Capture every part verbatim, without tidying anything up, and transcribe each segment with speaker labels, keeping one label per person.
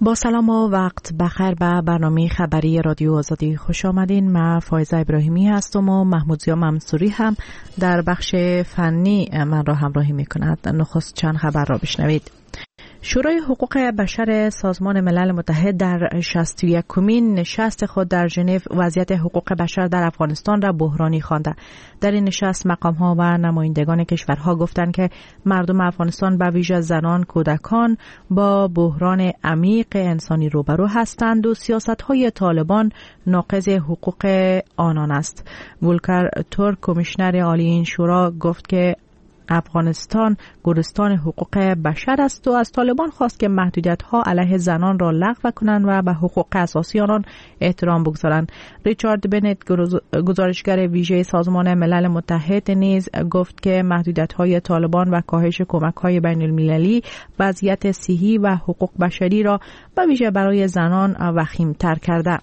Speaker 1: با سلام و وقت بخیر به برنامه خبری رادیو آزادی خوش آمدین. من فایزه ابراهیمی هستم و محمود زیا منصوری هم در بخش فنی من را همراهی می کند. نخست چند خبر را بشنوید. شورای حقوق بشر سازمان ملل متحد در شصت و یکمین نشست خود در ژنو وضعیت حقوق بشر در افغانستان را بحرانی خوانده. در این نشست مقام‌ها و نمایندگان کشورها گفتند که مردم افغانستان به ویژه زنان، کودکان با بحران عمیق انسانی روبرو هستند و سیاست‌های طالبان ناقض حقوق آنان است. ولکر تورک کمیشنر عالی این شورا گفت که افغانستان گورستان حقوق بشر است و از طالبان خواست که محدودیت‌ها علیه زنان را لغو کنند و به حقوق اساسی آنان احترام بگذارند. ریچارد بنت گزارشگر ویژه سازمان ملل متحد نیز گفت که محدودیت‌های طالبان و کاهش کمک‌های بین‌المللی وضعیت صحی و حقوق بشری را به ویژه برای زنان وخیم‌تر کرده.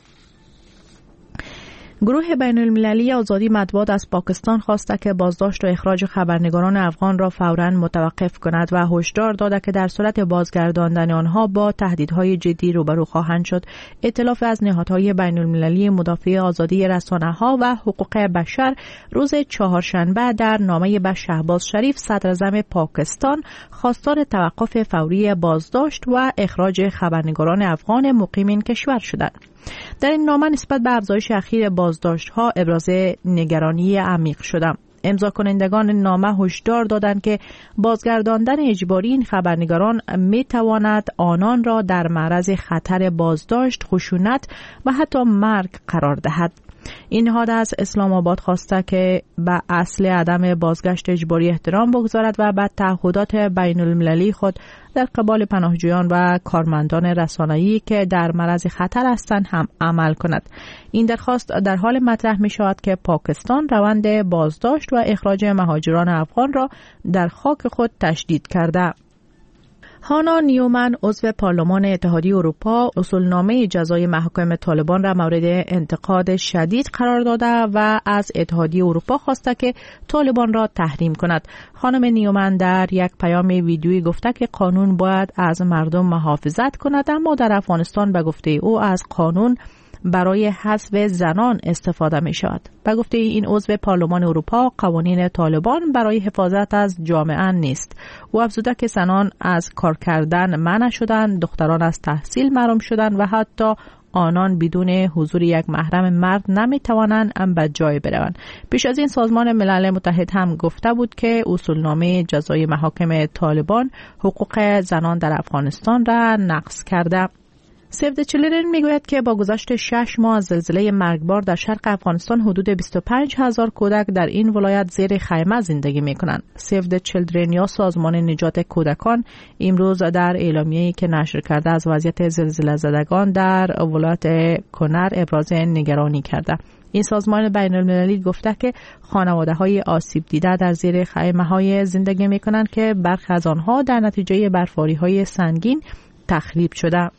Speaker 1: گروه بین المللی آزادی مطبوعات از پاکستان خواسته که بازداشت و اخراج خبرنگاران افغان را فوراً متوقف کند و هشدار داده که در صورت بازگرداندن آنها با تهدیدهای جدی روبرو خواهند شد. ائتلاف از نهادهای بین المللی مدافع آزادی رسانه‌ها و حقوق بشر روز چهارشنبه در نامه به شهباز شریف صدراعظم پاکستان خواستار توقف فوری بازداشت و اخراج خبرنگاران افغان مقیم این کشور شدند. در این نامه نسبت به افزایش اخیر بازداشت‌ها ابراز نگرانی عمیق شده. امضا کنندگان نامه هشدار دادند که بازگرداندن اجباری این خبرنگاران می‌تواند آنان را در معرض خطر بازداشت، خشونت و حتی مرگ قرار دهد. این نهاد از اسلام آباد خواسته که به اصل عدم بازگشت اجباری احترام بگذارد و به تعهدات بین المللی خود در قبال پناهجویان و کارمندان رسانه‌ای که در معرض خطر هستند هم عمل کند. این درخواست در حال مطرح می شود که پاکستان روند بازداشت و اخراج مهاجران افغان را در خاک خود تشدید کرده. هانا نیومن عضو پارلمان اتحادیه اروپا اصولنامه جزای محاکم طالبان را مورد انتقاد شدید قرار داده و از اتحادیه اروپا خواسته که طالبان را تحریم کند. خانم نیومن در یک پیام ویدیویی گفته که قانون باید از مردم محافظت کند، اما در افغانستان به گفته او از قانون برای حذف زنان استفاده می شود. به گفته این عضو پارلمان اروپا قوانین طالبان برای حفاظت از جامعه نیست. او افزوده که زنان از کار کردن منع شدند، دختران از تحصیل محروم شدند و حتی آنان بدون حضور یک محرم مرد نمی توانند ام به جای بروند. پیش از این سازمان ملل متحد هم گفته بود که اصولنامه جزای محاکم طالبان حقوق زنان در افغانستان را نقض کرده. سیو د چیلدرن میگوید که با گذشت شش ماه از زلزله مرگبار در شرق افغانستان حدود بیست و پنج هزار کودک در این ولایت زیر خیمه زندگی میکنند. سیو د چیلدرن یا سازمان نجات کودکان امروز در اعلامیه‌ای که نشر کرده از وضعیت زلزله زدگان در ولایت کنر ابراز نگرانی کرده. این سازمان بین المللی گفته که خانواده های آسیب دیده در زیر خیمه های زندگی میکنند که برخی از آنها در نتیجه برفباری های سنگین تخریب شده.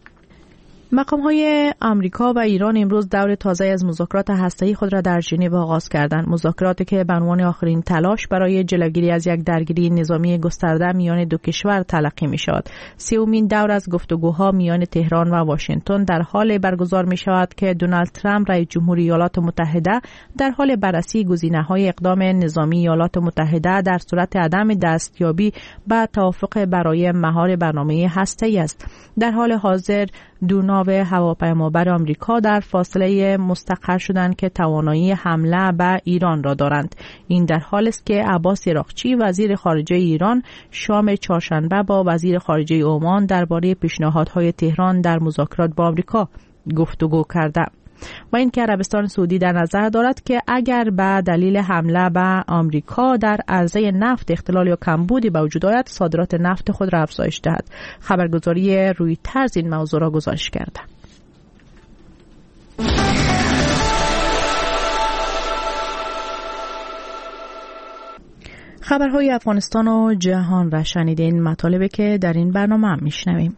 Speaker 1: مقام‌های آمریکا و ایران امروز دور تازه از مذاکرات هسته‌ای خود را در ژنو آغاز کردند. مذاکراتی که به عنوان آخرین تلاش برای جلوگیری از یک درگیری نظامی گسترده میان دو کشور تلقی می‌شود. سومین دور از گفتگوها میان تهران و واشنگتن در حال برگزار می‌شود که دونالد ترامپ رئیس جمهور ایالات متحده در حال بررسی گزینه‌های اقدام نظامی ایالات متحده در صورت عدم دستیابی به توافق برای مهار برنامه هسته‌ای است. در حال حاضر دو ناو هواپیمابر آمریکا در فاصله مستقر شدند که توانایی حمله به ایران را دارند. این در حالی است که عباس عراقچی وزیر خارجه ایران شام چهارشنبه با وزیر خارجه عمان درباره پیشنهادهای تهران در مذاکرات با آمریکا گفتگو کرده. و اینکه عربستان سعودی در نظر دارد که اگر به دلیل حمله به آمریکا در عرضه نفت اختلال یا کمبودی به وجود آید صادرات نفت خود را افزایش دهد. خبرگزاری رویترز این موضوع را گزارش کرده. خبرهای افغانستان و جهان را شنیدین. مطالبی که در این برنامه هم میشنویم.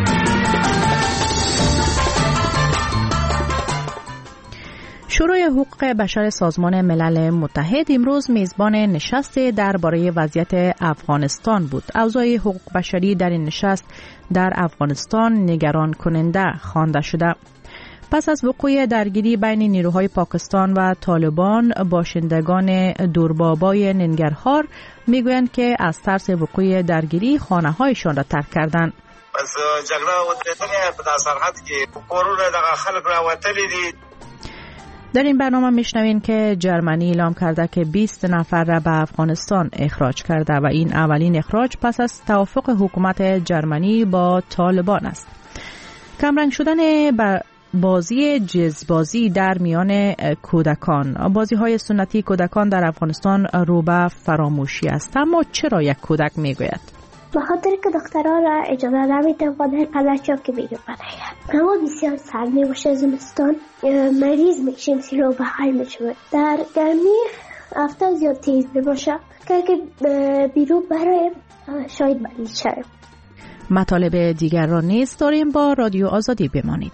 Speaker 1: شورای حقوق حقوق بشر سازمان ملل متحد امروز میزبان نشست درباره وضعیت افغانستان بود. اوضاع حقوق بشری در این نشست در افغانستان نگران کننده خوانده شده. پس از وقوع درگیری بین نیروهای پاکستان و طالبان، باشندگان دوربابای ننگرهار میگویند که از ترس وقوع درگیری خانه‌هایشان را ترک کردند.
Speaker 2: از جګړه وتلې په سرحد کې کورونه د خلک راوتلي دي.
Speaker 1: در این برنامه میشنوین که جرمنی اعلام کرده که بیست نفر را به افغانستان اخراج کرده و این اولین اخراج پس از توافق حکومت جرمنی با طالبان است. کمرنگ شدن بازی جزبازی در میان کودکان. بازی های سنتی کودکان در افغانستان رو به فراموشی است. اما چرا یک کودک میگوید؟
Speaker 3: به خاطر که دخترها را اجازه نمیده پدر پدرچا که بیرون بره. هوا بسیار سرد می باشه، زمستان مریض میشیم، سیرو به حال میشود. در گرمی هفته زیاد تیز می باشه که بیرون بره شاید مریض شد.
Speaker 1: مطالب دیگر را نیز داریم. با رادیو آزادی بمانید.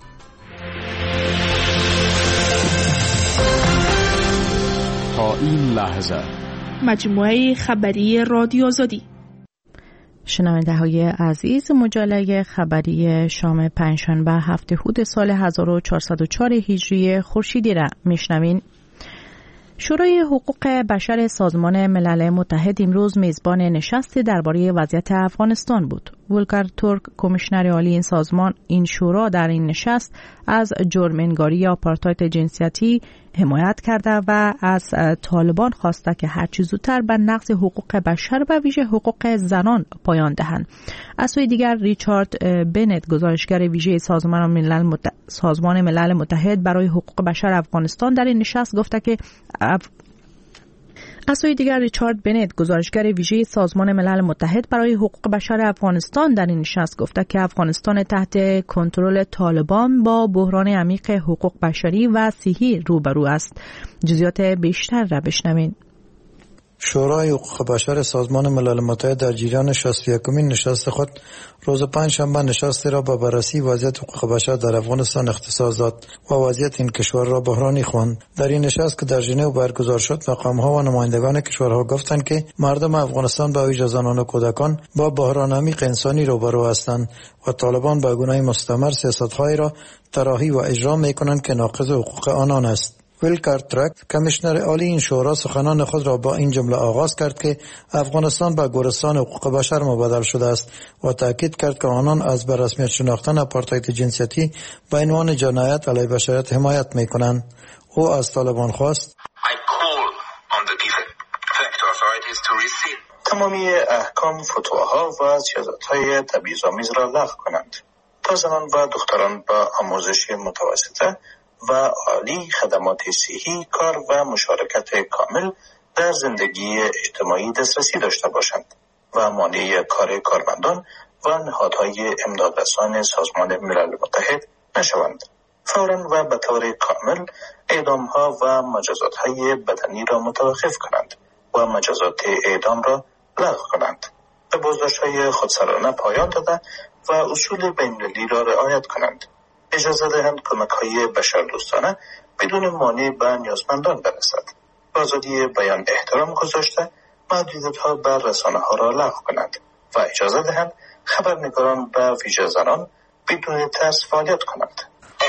Speaker 4: تا این لحظه
Speaker 5: مجموعه خبری رادیو آزادی.
Speaker 1: شنونده های عزیز، مجله خبری شام پنجشنبه هفته هود سال هزار و چهارصد و چهار هجری خورشیدی را میشنوین. شورای حقوق بشر سازمان ملل متحد امروز میزبان نشستی درباره وضعیت افغانستان بود. ولکر تورک، کمیشنر عالی این سازمان، این شورا در این نشست از جرم‌انگاری آپارتاید جنسیتی حمایت کرده و از طالبان خواسته که هر چه زودتر به نقض حقوق بشر و ویژه حقوق زنان پایان دهند. از سوی دیگر ریچارد بنت، گزارشگر ویژه سازمان ملل متحد سازمان ملل متحد برای حقوق بشر افغانستان در این نشست گفته که اف... از سوی دیگر ریچارد بنت، گزارشگر ویژه سازمان ملل متحد برای حقوق بشر افغانستان در این نشست گفته که افغانستان تحت کنترل طالبان با بحران عمیق حقوق بشری و صحی روبرو است. جزئیات بیشتر را بشنوید.
Speaker 6: شورای حقوق بشر سازمان ملل متحد در جریان شصت و یکمین نشست خود روز پنجشنبه نشستی را با بررسی وضعیت حقوق بشر در افغانستان اختصاص داد و وضعیت این کشور را بحرانی خواند. در این نشست که در ژنو برگزار شد، مقام‌ها و نمایندگان کشورها گفتند که مردم افغانستان به ویژه زنان و کودکان با بحران عمیق انسانی روبرو هستند و طالبان با گونه مستمر سیاست‌هایی را طراحی و اجرا می‌کنند که ناقض حقوق آنان است. ولکر تورک، کمیشنر عالی این شورا، سخنان خود را با این جمله آغاز کرد که افغانستان به گورستان حقوق بشر مبادل شده است و تاکید کرد که آنان از به رسمیت شناختن آپارتاید جنسیتی به عنوان جنایت علیه بشریت حمایت می‌کنند. او از طالبان خواست
Speaker 2: تمامی احکام، فتواها و سیاست‌های تبعیض‌آمیز را لغو کنند تا زنان و دختران با آموزش متوسطه و عالی، خدمات صحی، کار و مشارکت کامل در زندگی اجتماعی دسترسی داشته باشند و مانع کار کارمندان و نهادهای امدادرسان سازمان ملل متحد نشوند. فوراً و به طور کامل اعدام‌ها و مجازات‌های بدنی را متوقف کنند و مجازات اعدام را لغو کنند. به بازداشت‌های خودسرانه پایان داده و اصول بین‌المللی را رعایت کنند. اجازه دهند کمک‌های بشردوستانه بدون مانع به نیازمندان برسد. آزادی بیان احترام گذاشته، محدودیت‌ها بر رسانه‌ها را لغو کنند و اجازه دهند خبرنگاران و ویژه زنان بدون ترس فعالیت کنند.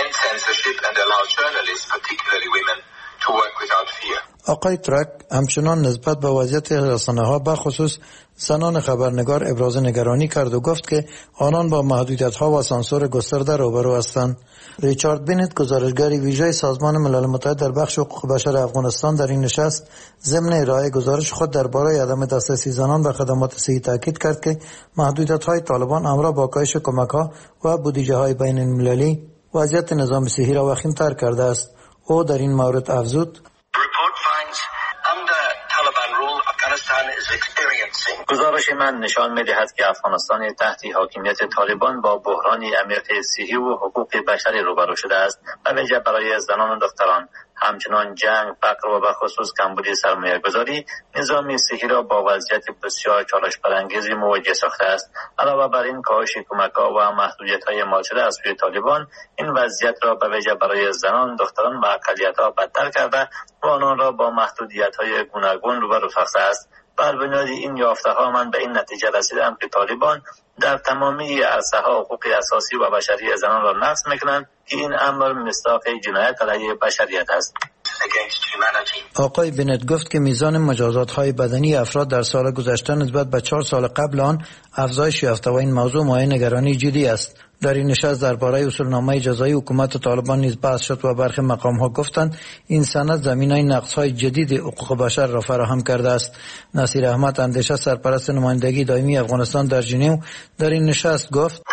Speaker 6: آقای تورک همچنان نسبت به وضعیت رسانه‌ها بخصوص زنان خبرنگار ابراز نگرانی کرد و گفت که آنان با محدودیت‌ها و سانسور گسترده روبرو هستند. ریچارد بنت، گزارشگر ویژه سازمان ملل متحد در بخش حقوق بشر افغانستان در این نشست ضمن ارائه گزارش خود درباره عدم دسترسی زنان به خدمات صحی تاکید کرد که محدودیت‌های طالبان همراه با کاهش کمک‌ها و بودجه‌های بین‌المللی وضعیت نظام صحی را وخیم‌تر کرده است. او در این مورد افزود:
Speaker 2: گزارش من نشان می‌دهد که افغانستان تحت حاکمیت طالبان با بحرانی عمیق صحی و حقوق بشری روبرو شده است و ویژه برای زنان و دختران. همچنان جنگ، فقر و به خصوص کمبود سرمایه‌گذاری نظام صحی را با وضعیت بسیار چالش برانگیزی مواجه ساخته است. علاوه بر این کاهش کمک‌ها و محدودیت‌های مال شده از سوی طالبان این وضعیت را به ویژه برای زنان، دختران و اقلیت‌ها بدتر کرده و آنان را با محدودیت‌های گوناگون روبرو ساخته است. بر بنیاد این یافته‌ها من به این نتیجه رسیدم که طالبان در تمامی عرصه‌ها حقوق اساسی و بشری زنان را نقض می‌کنند که این امر مصداق جنایت علیه بشریت است.
Speaker 6: آقای بنت گفت که میزان مجازات‌های بدنی افراد در سال گذشته نسبت به چهار سال قبل آن افزایش یافته و این موضوع مایه نگرانی جدی است. در این نشست درباره اصولنامه جزایی حکومت طالبان نیز بحث شد و برخی مقام‌ها گفتند این سند زمینه نقض‌های جدید حقوق بشر را فراهم کرده است. نصیر احمد اندیشه سرپرست نمایندگی دائمی افغانستان در ژنو در این نشست گفت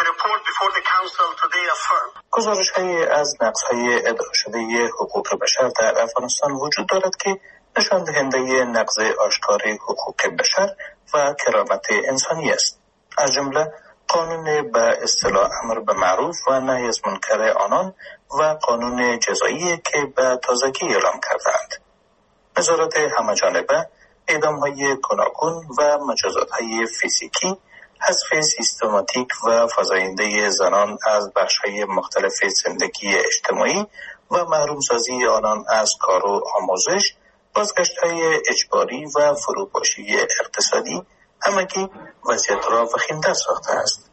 Speaker 2: گزارش‌های از نقض‌های ادعا شده حقوق بشر در افغانستان وجود دارد که نشان دهنده نقض آشکار حقوق بشر و کرامت انسانی است. از جمله قانون به اصطلاح امر به معروف و نهی از منکر آنان و قانون جزایی که به تازگی اعلام کردند. نظارت همه‌جانبه، اعدام‌های گوناگون و مجازات‌های فیزیکی، حذف سیستماتیک و فزاینده زنان از بخش‌های مختلف زندگی اجتماعی و محروم‌سازی آنان از کار و آموزش، بازگشت‌های اجباری و فروپاشی اقتصادی همگی وضعیت را وخیم‌تر ساخته است.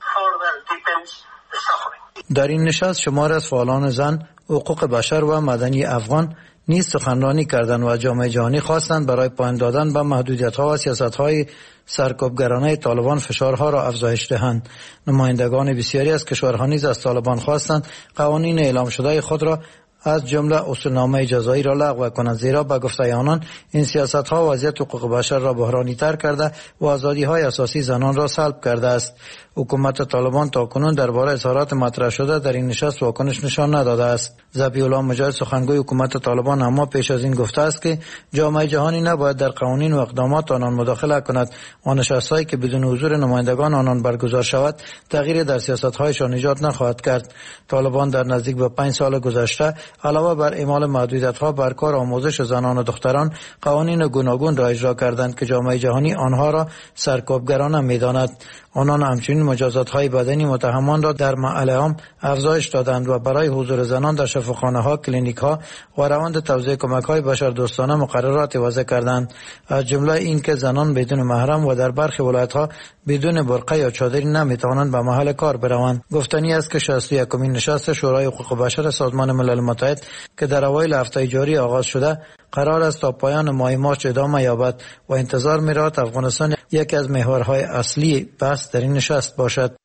Speaker 6: در این نشست شمار از فعالان زن، حقوق بشر و مدنی افغان نیز سخنرانی کردند و جامعه جهانی خواستند برای پایان دادن به محدودیت‌ها و سیاست‌های سرکوبگرانه طالبان فشارها را افزایش دهند. نمایندگان بسیاری از کشورها نیز از طالبان خواستند قوانین اعلام شده خود را از جمله اصولنامه جزایی را لغو کنند، زیرا به گفته آنان این سیاست‌ها وضعیت حقوق بشر را بحرانی‌تر کرده و آزادی‌های اساسی زنان را سلب کرده است. حکومت طالبان تاکنون درباره اظهارات مطرح شده در این نشست واکنش نشان نداده است. ذبیح‌الله مجاهد سخنگوی حکومت طالبان اما پیش از این گفته است که جامعه جهانی نباید در قوانین و اقدامات آنان مداخله کند و نشست‌هایی که بدون حضور نمایندگان آنان برگزار شود تغییر در سیاست‌هایشان ایجاد نخواهد کرد. طالبان در نزدیک به پنج سال گذشته علاوه بر اعمال محدودیت‌ها بر کار آموزش زنان و دختران قوانین گوناگون را اجرا کردند که جامعه جهانی آنها را سرکوبگرانه می‌داند. آنان همچنین مجازات‌های بدنی متهمان را در محل عام افزایش دادند و برای حضور زنان در شفاخانه‌ها، کلینیک‌ها و روند توزیع کمک‌های بشردوستانه مقررات وضع کردند، از جمله اینکه زنان بدون محرم و در برخی ولایت‌ها بدون برقه یا چادری نمی‌توانند به محل کار بروند. گفتنی است که شصت و یکمین نشست شورای حقوق بشر سازمان ملل متحد که در اوایل هفته جاری آغاز شده قرار است تا پایان ماه مارس ادامه یابد و انتظار می‌رود افغانستان یکی از محورهای اصلی بحث در این نشست باشد.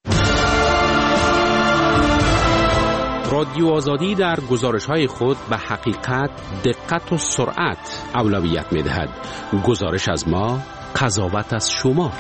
Speaker 4: رادیو آزادی در گزارش‌های خود به حقیقت، دقت و سرعت اولویت می‌دهد. گزارش از ما، قضاوت از شما.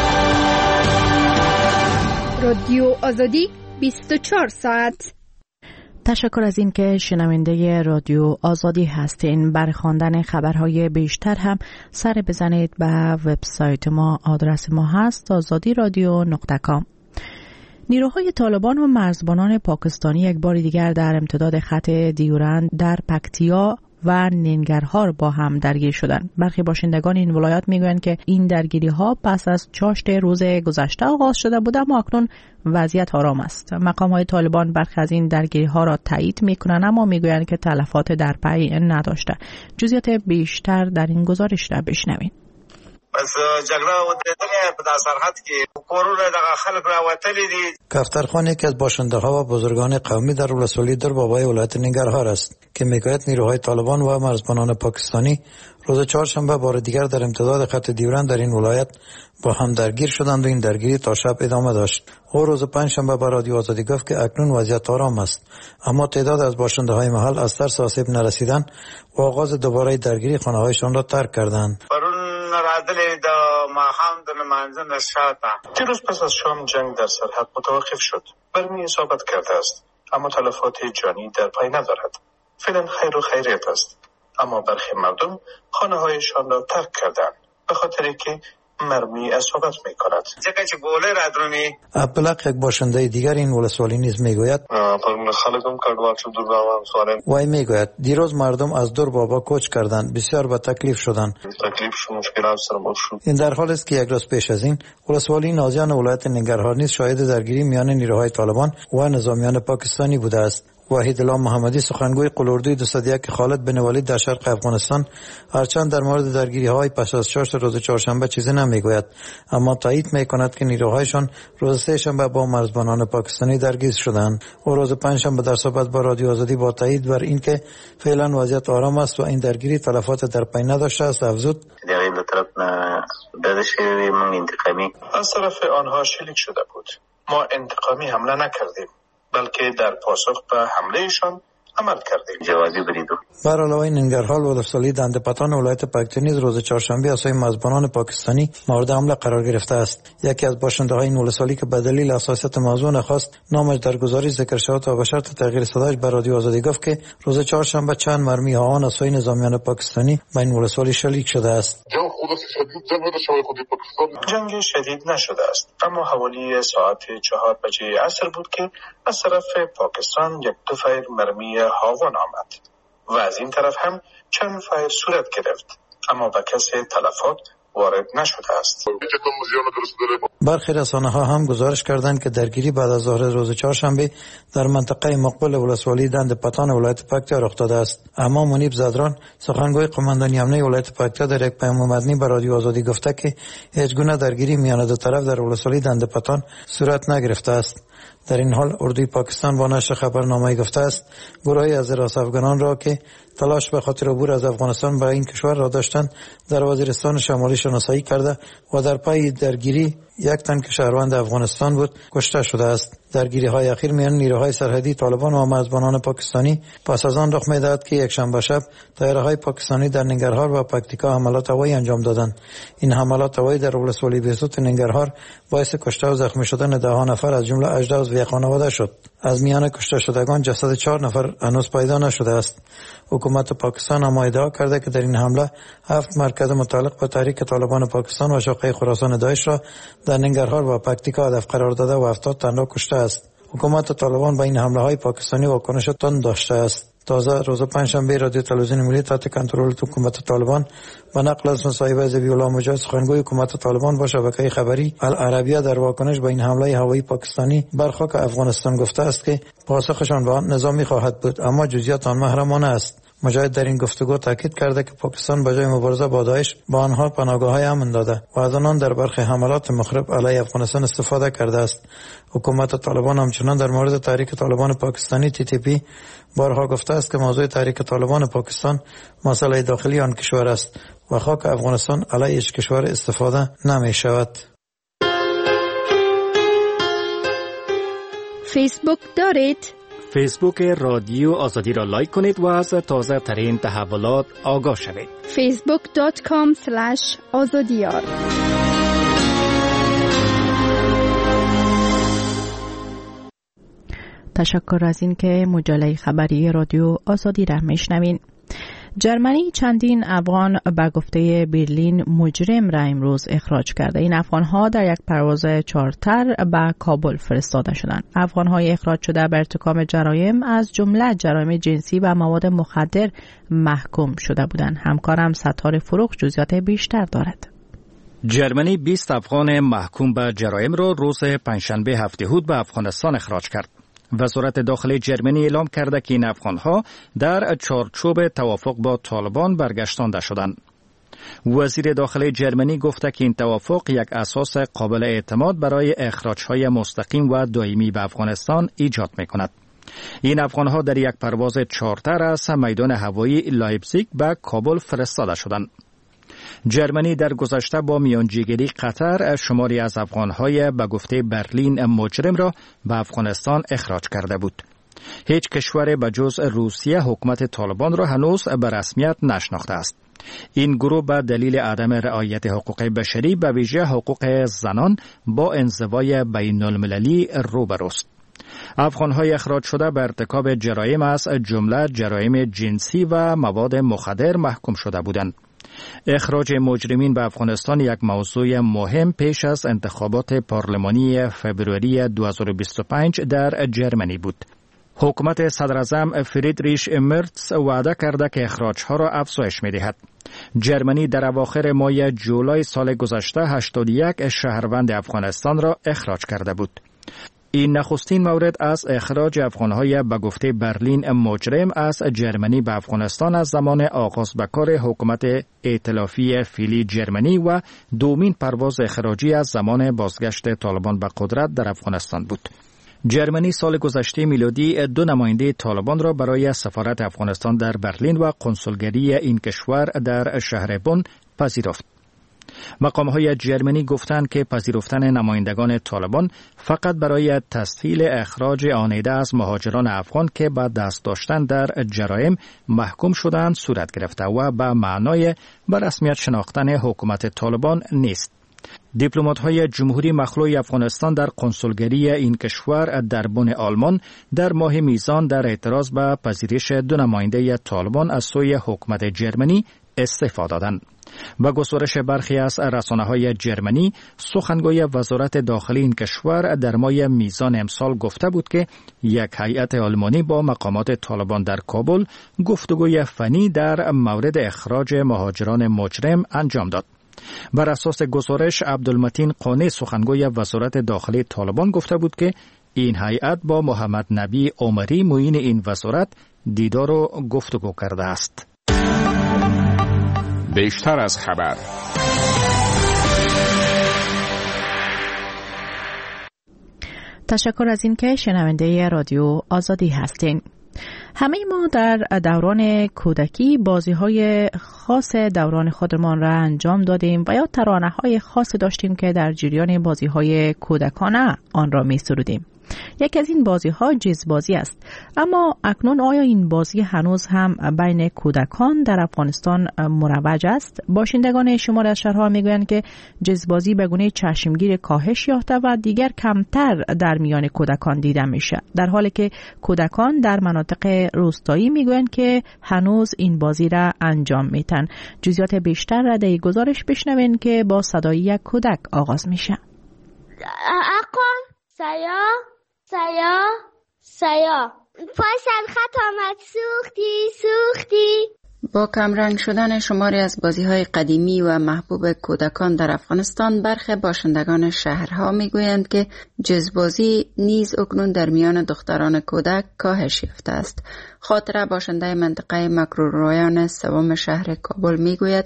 Speaker 5: رادیو آزادی بیست و چهار ساعت.
Speaker 1: تشکر از این که شنونده رادیو آزادی هستین. برای خواندن خبرهای بیشتر هم سر بزنید به وبسایت ما. آدرس ما هست آزادی رادیو نقطه کام. نیروهای طالبان و مرزبانان پاکستانی یک بار دیگر در امتداد خط دیورند در پکتیا و ننگرهار با هم درگیر شدند. برخی باشندگان این ولایات میگویند که این درگیری ها پس از چاشت روز گذشته آغاز شده بود اما اکنون وضعیت آرام است. مقام های طالبان برخی از این درگیری ها را تایید میکنند اما میگویند که تلفات در پی نداشته. جزئیات بیشتر در این گزارش را بشنوید.
Speaker 7: بس جګړه ودرېدلې په سرحد کې کورونه دغه خلک راوتلي دي.
Speaker 6: کفترخان یکی از باشنده‌ها و بزرگان قومی در ولسوالی دربابای ولایت ننگرهار است که میگوید نیروهای طالبان و مرزبانان پاکستانی روز چهارشنبه بار دیگر در امتداد خط دیورند در این ولایت با هم درگیر شدند و این درگیری تا شب ادامه داشت. او روز پنجشنبه به رادیو آزادی گفت که اکنون وضعیت آرام است اما تعداد از باشنده‌های محل از ترس آسیب نرسیدن و آغاز دوباره درگیری خانه‌هایشان را ترک کردند.
Speaker 7: رادلی د ماهم د نمانځه نشاته
Speaker 2: دیروز پس از شام جنگ در سرحد متوقف شد. برمی اصابت کرده است اما تلفات جانی در پی ندارد. فعلا خیر و خیریت است اما برخی مردم خانه هایشان را ترک کردند به خاطر که مرمی اصابت می کند.
Speaker 6: اپلق یک باشنده دیگر این ولسوالی نیز می گوید وای می گوید دیروز مردم از دور بابا کوچ کردند، بسیار با تکلیف شدند. این در حال است که یک روز پیش از این ولسوالی نازیان ولایت ننگرهار نیز شاهد درگیری میان نیروهای طالبان و نظامیان پاکستانی بوده است. وحید الله محمدی سخنگوی قلوردوی دویست و یک خالد بن ولید در شرق افغانستان هرچند در مورد درگیری های پس از شش روز چهارشنبه چیزی نمیگوید، اما تایید میکند که نیروهایشان روز سه شنبه با مرزبانان پاکستانی درگیر شدند. و روز پنج شنبه در صحبت با رادیو آزادی با تایید بر اینکه فعلا وضعیت آرام است و این درگیری تلفات در پی نداشته است افزود
Speaker 2: از طرف آنها شلیک شده بود. ما انتقامی حمله نکردیم، بلکه در پاسخ به حملهشان عمل کردیم. جوابی بریدو.
Speaker 6: بر علاوه ننگرهار ولسوالی دنده پتان ولایت پکتیا نیز روز چهارشنبه اسای مرزبانان پاکستانی مورد حمله قرار گرفته است. یکی از باشنده های این ولسوالی که به دلیل حساسیت موضوع نخواست نامش در گزارش ذکر شود تا به شرط تغییر صداش به رادیو آزادی گفت که روز چهارشنبه چند مرمی هاون اسای نظامیان پاکستانی به این ولسوالی شلیک شده است.
Speaker 2: جنگ شدید نشده است، اما حوالی ساعت چهار بجه عصر بود که از طرف پاکستان یک دو فایر مرمی هاون آمد و از این طرف هم چند فایر صورت گرفت، اما به کسی تلفات وارد نشده است.
Speaker 6: برخی رسانه‌ها هم گزارش کردند که درگیری بعد از ظهر روز چهارشنبه در منطقه مقبل ولسوالی دنده پتان ولایت پکتیا رخ داده است. اما منیب زدران سخنگوی قماندانی امنیه ولایت پکتیا در یک پیام متنی به رادیو آزادی گفته که هیچ گونه درگیری میان دو طرف در ولسوالی دنده پتان صورت نگرفته است. در این حال اردوی پاکستان با نشر خبرنامه گفته است گروهی از حراس افغانان را که تلاش به خاطر عبور از افغانستان به این کشور را داشتند در وزیرستان شمالی شناسایی کرده و در پای درگیری یک تن که شهروند افغانستان بود کشته شده است. درگیری های اخیر میان نیروهای سرحدی طالبان و مرزبانان پاکستانی پس از آن رخ می‌دهد که یک شنبه شب تیارهای پاکستانی در ننگرهار و پکتیکا حملات هوایی انجام دادند. این حملات هوایی در ولسوالی بهزود ننگرهار باعث کشته و زخمی شدن ده ها نفر از جمله هجده عضو یک خانواده شد. از میان کشته شدگان جسد چهار نفر هنوز پیدا نشده است. حکومت پاکستان هم ادعا کرده که در این حمله هفت مرکز متعلق به تحریک طالبان پاکستان و شاخه خراسان داعش را در ننگرهار و پکتیکا هدف قرار داده و هفتاد تن را کشته است. حکومت طالبان با این حمله های پاکستانی واکنش تند داشته است. تازه روز پنجشنبه رادیو تلویزیون ملی تحت کنترل حکومت طالبان به نقل از مصاحبه ذبیح الله مجاهد سخنگوی حکومت طالبان با شبکه خبری العربیه در واکنش به این حمله هوایی پاکستانی بر خاک افغانستان گفته است که پاسخشان به آن نظامی خواهد بود، اما جزئیات آن محرمانه است. مجاهد در این گفتگو تاکید کرده که پاکستان به جای مبارزه با داعش با آنها پناهگاه‌های امن داده و از آنان در برخی حملات مخرب علیه افغانستان استفاده کرده است. حکومت طالبان همچنان در مورد تحریک طالبان پاکستانی تی تی پی بارها گفته است که موضوع تحریک طالبان پاکستان مسئله داخلی آن کشور است و خاک افغانستان علیه هیچ کشور استفاده نمی شود.
Speaker 5: فیسبوک دارید؟
Speaker 8: فیسبوک رادیو آزادی را لایک کنید و از تازه ترین تحولات آگاه شوید.
Speaker 5: فیسبوک دات کام اسلش آزادیار.
Speaker 1: تشکر از این که مجله خبری رادیو آزادی را میشنوین. جرمنی چندین افغان به گفته برلین مجرم را امروز اخراج کرده. این افغان‌ها در یک پرواز چارتر به کابل فرستاده شدند. افغان‌های اخراج شده به ارتکاب جرایم از جمله جرایم جنسی و مواد مخدر محکوم شده بودند. همکارم ستاره فروغ جزئیات بیشتر دارد.
Speaker 8: جرمنی بیست افغان محکوم به جرایم را روز پنجشنبه هفته هود به افغانستان اخراج کرد. وزارت داخلی جرمنی اعلام کرده که این افغان‌ها در چارچوب توافق با طالبان برگشتانده شدند. وزیر داخلی جرمنی گفته که این توافق یک اساس قابل اعتماد برای اخراج‌های مستقیم و دائمی به افغانستان ایجاد می‌کند. این افغان‌ها در یک پرواز چارتر از میدان هوایی لایپزیگ به کابل فرستاده شدند. جرمنی در گذشته با میانجیگری قطر شماری از افغان‌های به گفته برلین مجرم را به افغانستان اخراج کرده بود. هیچ کشور به جز روسیه حکومت طالبان را هنوز به رسمیت نشناخته است. این گروه به دلیل عدم رعایت حقوق بشری به ویژه حقوق زنان با انزوای بین المللی روبروست. افغان‌های اخراج شده به ارتکاب جرایم از جمله جرایم جنسی و مواد مخدر محکوم شده بودند. اخراج مجرمین به افغانستان یک موضوع مهم پیش از انتخابات پارلمانی فوریه دو هزار و بیست و پنج در جرمنی بود. حکومت صدراعظم فریدریش مرتز وعده کرده که اخراج‌ها را افزایش می‌دهد. جرمنی در اواخر ماه جولای سال گذشته هشتاد و یک شهروند افغانستان را اخراج کرده بود. این نخستین مورد از اخراج افغان‌های به گفته برلین مجرم از جرمنی به افغانستان از زمان آغاز به کار حکومت ائتلافی فعلی جرمنی و دومین پرواز اخراجی از زمان بازگشت طالبان به قدرت در افغانستان بود. جرمنی سال گذشته میلادی دو نماینده طالبان را برای سفارت افغانستان در برلین و کنسولگری این کشور در شهر بن پذیرفت. مقام‌های جرمنی گفتند که پذیرفتن نمایندگان طالبان فقط برای تسهیل اخراج آنیده از مهاجران افغان که به دست داشتن در جرایم محکوم شدند صورت گرفته و به معنای به رسمیت شناختن حکومت طالبان نیست. دیپلمات‌های جمهوری مخلوع افغانستان در کنسولگری این کشور در بن آلمان در ماه میزان در اعتراض به پذیرش دو نماینده طالبان از سوی حکومت جرمنی استعفا دادند. با گزارش برخی از رسانه‌های جرمنی، سخنگوی وزارت داخلی این کشور در ماه میزان امسال گفته بود که یک هیئت آلمانی با مقامات طالبان در کابل گفتگوی فنی در مورد اخراج مهاجران مجرم انجام داد. بر اساس گزارش، عبدالمتین قانی سخنگوی وزارت داخلی طالبان گفته بود که این هیئت با محمد نبی عمری معین این وزارت دیدار و گفتگو کرده است.
Speaker 4: بیشتر از خبر.
Speaker 1: تشکر از این که شنونده رادیو آزادی هستین. همه ما در دوران کودکی بازی های خاص دوران خودمان را انجام دادیم و یا ترانه های خاص داشتیم که در جریان بازی های کودکانه آن را می سرودیم. یک از این بازی ها جزبازی است، اما اکنون آیا این بازی هنوز هم بین کودکان در افغانستان مروج است؟ باشندگان شماری از شهرها میگویند که جزبازی به گونه چشمگیر کاهش یافته و دیگر کمتر در میان کودکان دیده میشه، در حالی که کودکان در مناطق روستایی میگویند که هنوز این بازی را انجام میتن. جزئیات بیشتر را در گزارش بشنوین که با صدای یک کودک آغاز میشه.
Speaker 3: اقا سیا سیا سیا پاشم خط آمد سوختی سوختی.
Speaker 9: با کمرنگ شدن شماری از بازی‌های قدیمی و محبوب کودکان در افغانستان، برخی باشندگان شهرها میگویند که جزبازی نیز اکنون در میان دختران کودک کاهش یافته است. خاطره باشنده منطقه مکرورویان سوم شهر کابل میگوید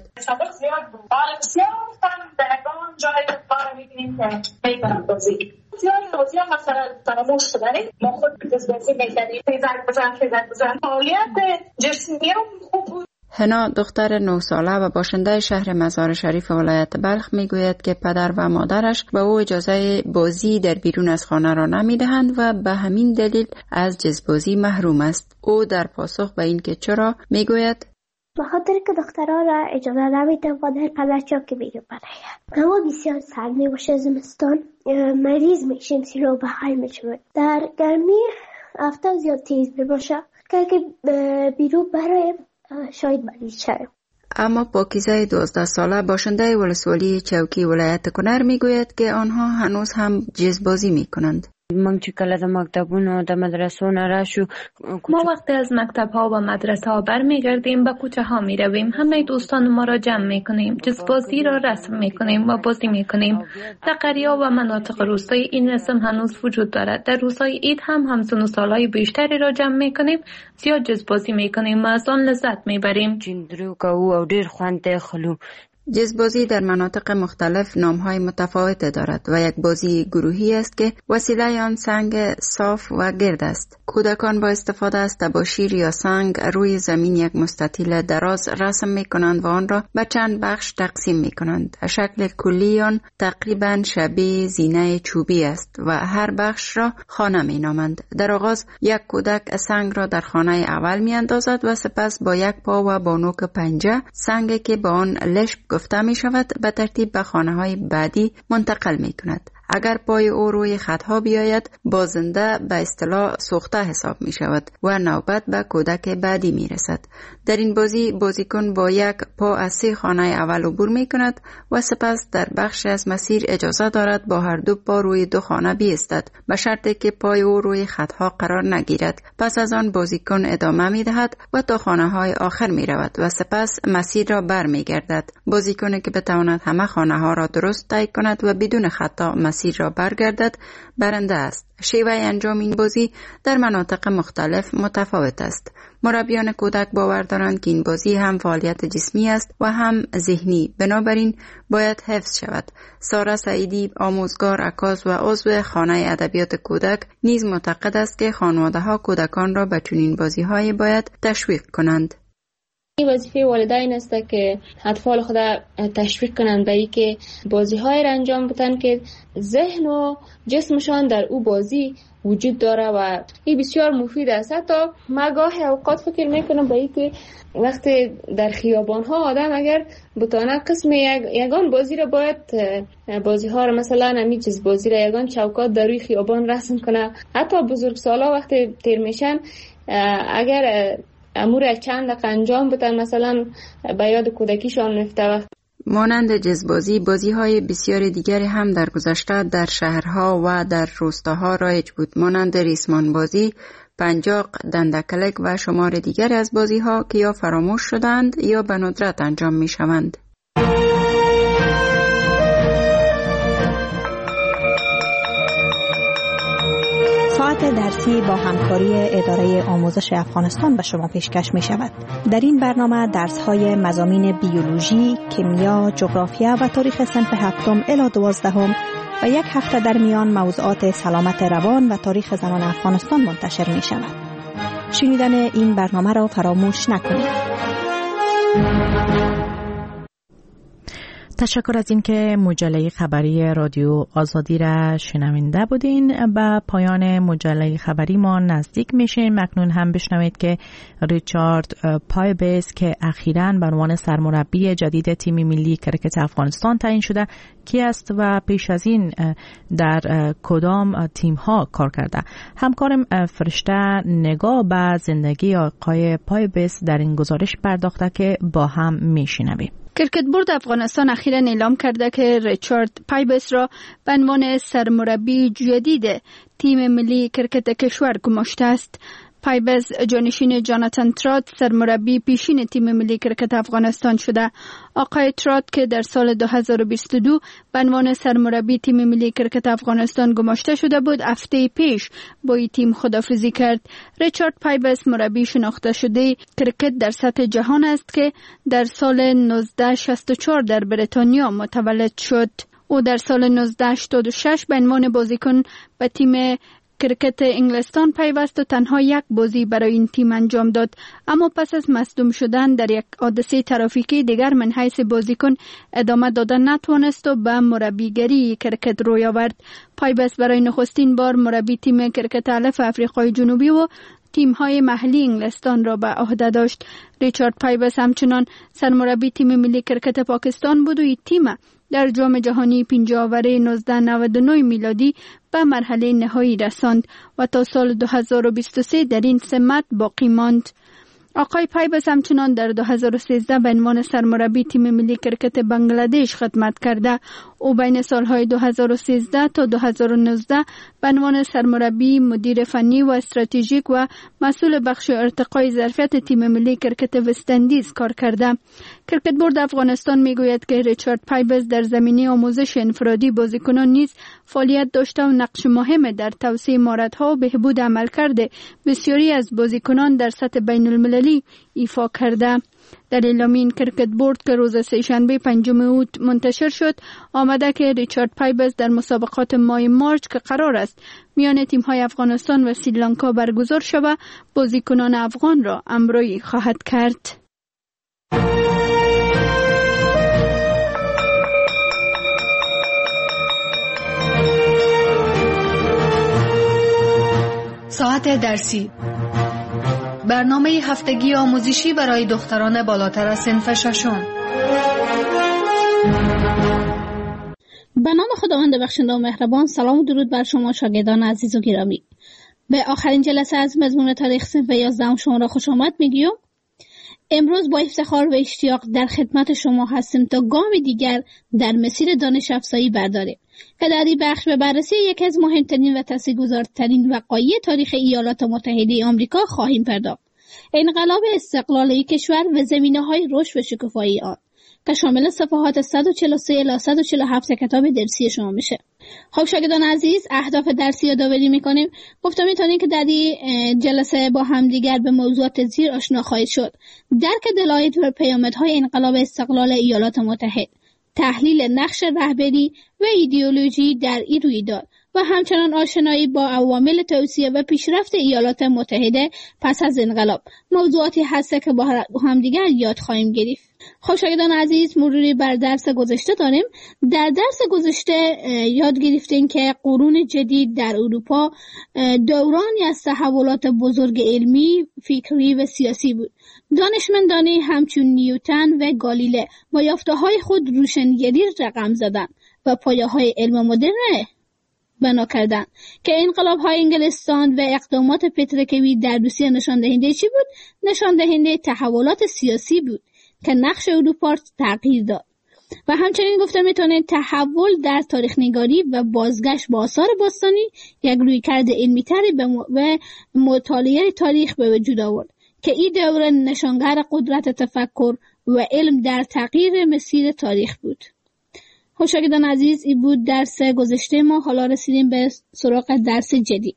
Speaker 10: جای کار می‌بینیم که می‌کنم بازی زیاد بازی هم مثلا فراموش شدنی ما خود جزبازی می‌کردیم خیزک بزن خیزک بزن فعالیت جسمی هم خوب بود.
Speaker 9: هنا دختر نه ساله و باشنده شهر مزار شریف ولایت بلخ میگوید که پدر و مادرش به او اجازه بازی در بیرون از خانه را نمیدهند و به همین دلیل از جزبازی محروم است. او در پاسخ به این که چرا میگوید
Speaker 3: به خاطر که دخترها را اجازه نمیده و در پلچاک که بیرون برای هوا بسیار سرد می باشه، زمستان مریض میشیم، سیلو به حال میشود. در گرمی هفته زیاد تیز می باشه که بیرون برای شاید مریض شد.
Speaker 9: اما پاکیزه دوازده ساله باشنده ولسوالی چوکی ولایت کنر میگوید که آنها هنوز هم جزبازی میکنند.
Speaker 11: من چې کله د مکتبونو د مدرسو نه راشو
Speaker 12: ما وقتی از مکتب ها و مدرسه ها برمیگردیم به کوچه ها می رویم، همه دوستان ما را جمع می کنیم، جزبازی را رسم می کنیم و بازی می کنیم. در قریه و مناطق روستایی این رسم هنوز وجود دارد. در روزهای عید هم همسن و سالهای بیشتری را جمع می کنیم، زیاد جزبازی می کنیم و از آن لذت می بریم.
Speaker 11: چندرو کوو او ډیر خوند خلو.
Speaker 9: جزبازی در مناطق مختلف نام‌های متفاوت دارد و یک بازی گروهی است که وسیله آن سنگ صاف و گرد است. کودکان با استفاده از تباشیر یا سنگ روی زمین یک مستطیل دراز رسم می‌کنند و آن را به چند بخش تقسیم می‌کنند. شکل کلی آن تقریباً شبیه زینه چوبی است و هر بخش را خانه می‌نامند. در آغاز یک کودک سنگ را در خانه اول می‌اندازد و سپس با یک پا و با نوک پنجه سنگی که با آن لشب گفته می شود به ترتیب به خانه های بعدی منتقل می کند. اگر پای او روی خطها بیاید بازنده به اصطلاح سوخته حساب می شود و نوبت به کودک بعدی می رسد. در این بازی بازیکن با یک پا از سه خانه اول عبور می کند و سپس در بخش از مسیر اجازه دارد با هر دو پا روی دو خانه بیستد به شرطی که پای او روی خطها قرار نگیرد. پس از آن بازیکن ادامه می دهد و تا خانه های آخر می رود و سپس مسیر را بر می گردد. بازیکنی که بتواند همه خانه ها را درست طی کند و بدون خطا مسیر را برگردد برنده است. شیوه انجام این بازی در مناطق مختلف متفاوت است. مربیان کودک باور دارند که این بازی هم فعالیت جسمی است و هم ذهنی، بنابراین باید حفظ شود. سارا سعیدی، آموزگار، عکاس و عضو خانه ادبیات کودک نیز معتقد است که خانواده‌ها کودکان را به چنین بازی‌های باید تشویق کنند.
Speaker 13: این وظیفه والدین است که اطفال خود تشویق کنند به اینکه بازی‌های را انجام بدن که ذهن و جسمشان در او بازی وجود داره و این بسیار مفید است. حتی من گاهی اوقات فکر میکنم به اینکه وقتی در خیابان ها آدم اگر بتونه قسم یک یگان بازی را باید بازی ها را مثلا همین چیز بازی را یگان چوکات در روی خیابان رسم کنه. حتی بزرگسالا وقتی تیر میشن اگر امور چند دقیقه انجام بدن مثلا به یاد کودکیشان میفته. وقت
Speaker 9: مانند جزبازی، بازی‌های بسیار دیگری هم در گذشته در شهرها و در روستاها رایج بود، مانند ریسمان بازی، پنجاق، دندکلک و شمار دیگر از بازی‌ها که یا فراموش شدند یا به ندرت انجام می‌شوند.
Speaker 14: ساعت درسی با همکاری اداره آموزش افغانستان به شما پیشکش می شود. در این برنامه درس های مضامین بیولوژی، کیمیا، جغرافیا و تاریخ صنف هفتم الی دوازدهم و یک هفته در میان موضوعات سلامت روان و تاریخ زنان افغانستان منتشر می شود. شنیدن این برنامه را فراموش نکنید.
Speaker 1: تشکر از اینکه مجله خبری رادیو آزادی را شنونده بودین. به پایان مجله خبری ما نزدیک میشیم. اکنون هم بشنوید که ریچارد پایبس که اخیراً به عنوان سرمربی جدید تیم ملی کرکت افغانستان تعیین شده کی است و پیش از این در کدام تیم ها کار کرده. همکارم فرشته نگاه به زندگی آقای پایبس در این گزارش پرداخته که با هم میشنویم.
Speaker 5: کرکت بورد افغانستان اخیراً اعلام کرده که ریچارد پایبس را به عنوان سرمربی جدید تیم ملی کرکت کشور گماشته است. پایبس جانشین جاناتان ترات سرمربی پیشین تیم ملی کرکت افغانستان شده. آقای ترات که در سال دو هزار و بیست و دو به عنوان سرمربی تیم ملی کرکت افغانستان گماشته شده بود، هفته پیش با این تیم خداحافظی کرد. ریچارد پایبس مربی شناخته شده کرکت در سطح جهان است که در سال نوزده شصت و چهار در بریتانیا متولد شد. او در سال نوزده هشتاد و شش به عنوان بازیکن به تیم کرکت انگلستان پیوست و تنها یک بازی برای این تیم انجام داد، اما پس از مصدوم شدن در یک حادثه ترافیکی دیگر من حیث بازیکن ادامه دادن نتوانست و به مربیگری کرکت روی آورد. پایبس برای نخستین بار مربی تیم کرکت الف آفریقای جنوبی و تیم‌های محلی انگلستان را به عهده داشت. ریچارد پایبس همچنان سرمربی تیم ملی کرکت پاکستان بود و این تیم در جام جهانی پنجاه آوره نوزده نود و نه میلادی به مرحله نهایی رساند و تا سال دو هزار و بیست و سه در این سمت باقی ماند. آقای پایبس همچنان در دو هزار و سیزده به عنوان سرمربی تیم ملی کرکت بنگلادش خدمت کرده. او بین سالهای دو هزار و سیزده تا دو هزار و نوزده به عنوان سرمربی، مدیر فنی و استراتژیک و مسئول بخش ارتقای ظرفیت تیم ملی کرکت وست اندیز کار کرده. کرکت بورد افغانستان میگوید که ریچارد پایبس در زمینه آموزش انفرادی بازیکنان نیز فعالیت داشته و نقش مهم در توسعه مهارت‌ها و بهبود عملکرد بسیاری از بازیکنان در سطح بین المللی ایفا کرده. در اعلامیه این کرکت بورد که روز سه‌شنبه پنجم اوت منتشر شد آمده که ریچارد پایبس در مسابقات ماه مارچ که قرار است میان تیم‌های افغانستان و سریلانکا برگزار شود بازیکنان افغان را همراهی خواهد کرد.
Speaker 15: ساعت درسی، برنامه هفتگی آموزشی برای دختران بالاتر از صنف ششم.
Speaker 16: به نام خداوند بخشنده و مهربان. سلام و درود بر شما شاگردان عزیز و گرامی. به آخرین جلسه از مضمون تاریخ صنف یازدهم شما را خوش آمد میگیم. امروز با افتخار و اشتیاق در خدمت شما هستیم تا گام دیگر در مسیر دانش افزایی برداریم که در این بخش به بررسی یکی از مهمترین و تاثیرگذارترین وقایع تاریخ ایالات متحده آمریکا خواهیم پرداخت. انقلاب استقلالی کشور و زمینه‌های رشد و شکوفایی آن که شامل صفحات صد و چهل و سه الی صد و چهل و هفت کتاب درسی شما میشه. خب شاگردان عزیز، اهداف درسی یادآوری میکنیم. گفتم میتونیم که در این جلسه با همدیگر به موضوعات زیر آشنا خواهید شد: درک دلایل و پیامدهای انقلاب استقلال ایالات متحده، تحلیل نقش رهبری و ایدئولوژی در این رویداد و همچنان آشنایی با عوامل توسعه و پیشرفت ایالات متحده پس از انقلاب. موضوعاتی هست که با همدیگر یاد خواهیم گرفت. خب شاگردان عزیز، مروری بر درس گذشته داریم. در درس گذشته یاد گرفتیم که قرون جدید در اروپا دورانی از تحولات بزرگ علمی، فکری و سیاسی بود. دانشمندانی همچون نیوتن و گالیله با یافته‌های خود روشنگری رقم زدند و پایه‌های علم مدرن بنا کردند که انقلاب‌های انگلستان و اقدامات پتروکیمی در روسیه نشان دهنده چی بود؟ نشان دهنده تحولات سیاسی بود که نقش اروپا تغییر داد. و همچنین گفته میتونه تحول در تاریخ نگاری و بازگشت به آثار باستانی یک رویکرد علمی تری و مطالعه تاریخ به وجود آورد که این دوره نشانگر قدرت تفکر و علم در تغییر مسیر تاریخ بود. شاگردان عزیز، این بود درس گذشته ما. حالا رسیدیم به سراغ درس جدید: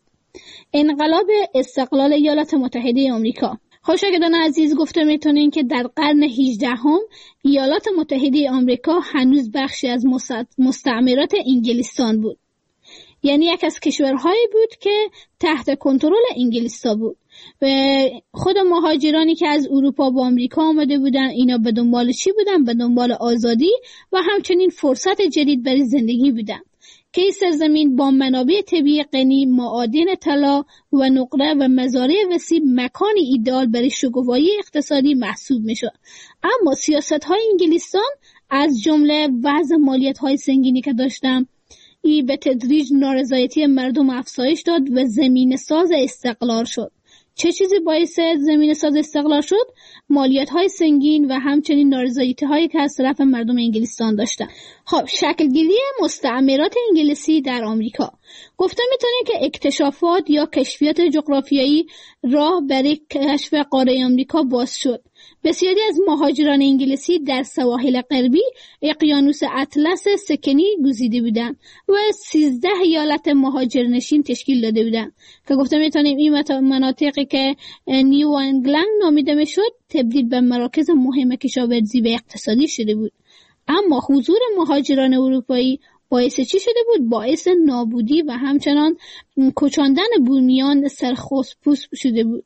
Speaker 16: انقلاب استقلال ایالات متحده آمریکا. خب شاگردان عزیز، گفته میتونین که در قرن هجدهم ایالات متحده آمریکا هنوز بخشی از مستعمرات انگلستان بود. یعنی یک از کشورهایی بود که تحت کنترل انگلیس‌ها بود و خود مهاجرانی که از اروپا به آمریکا آمده بودن، اینا به دنبال چی بودن؟ به دنبال آزادی و همچنین فرصت جدید برای زندگی بودن که این سرزمین با منابع طبیعی غنی، معادن طلا و نقره و مزارع وسیع مکانی ایدئال برای شکوفایی اقتصادی محسوب میشد. اما سیاست‌های انگلستان از جمله وضع مالیات‌های سنگینی که داشتن، ای به تدریج نارضایتی مردم افزایش داد و زمین ساز استقلال شد. چه چیزی باعث زمین ساز استقلال شد؟ مالیات‌های سنگین و همچنین نارضایتی‌هایی که از طرف مردم انگلستان داشتن. خب شکلگیری مستعمرات انگلیسی در آمریکا. گفته میتونیم که اکتشافات یا کشفیات جغرافیایی راه برای کشف قاره آمریکا باز شد. بسیاری از مهاجران انگلیسی در سواحل غربی اقیانوس اطلس سکنی گزیده بودند و سیزده ایالت مهاجرنشین تشکیل داده بودند که گفته میتونیم این مناطقی که نیو انگلند نامیده میشد تبدیل به مراکز مهم کشاورزی و اقتصادی شده بود. اما حضور مهاجران اروپایی باعث چی شده بود؟ باعث نابودی و همچنان کوچاندن بومیان سرخپوست شده بود.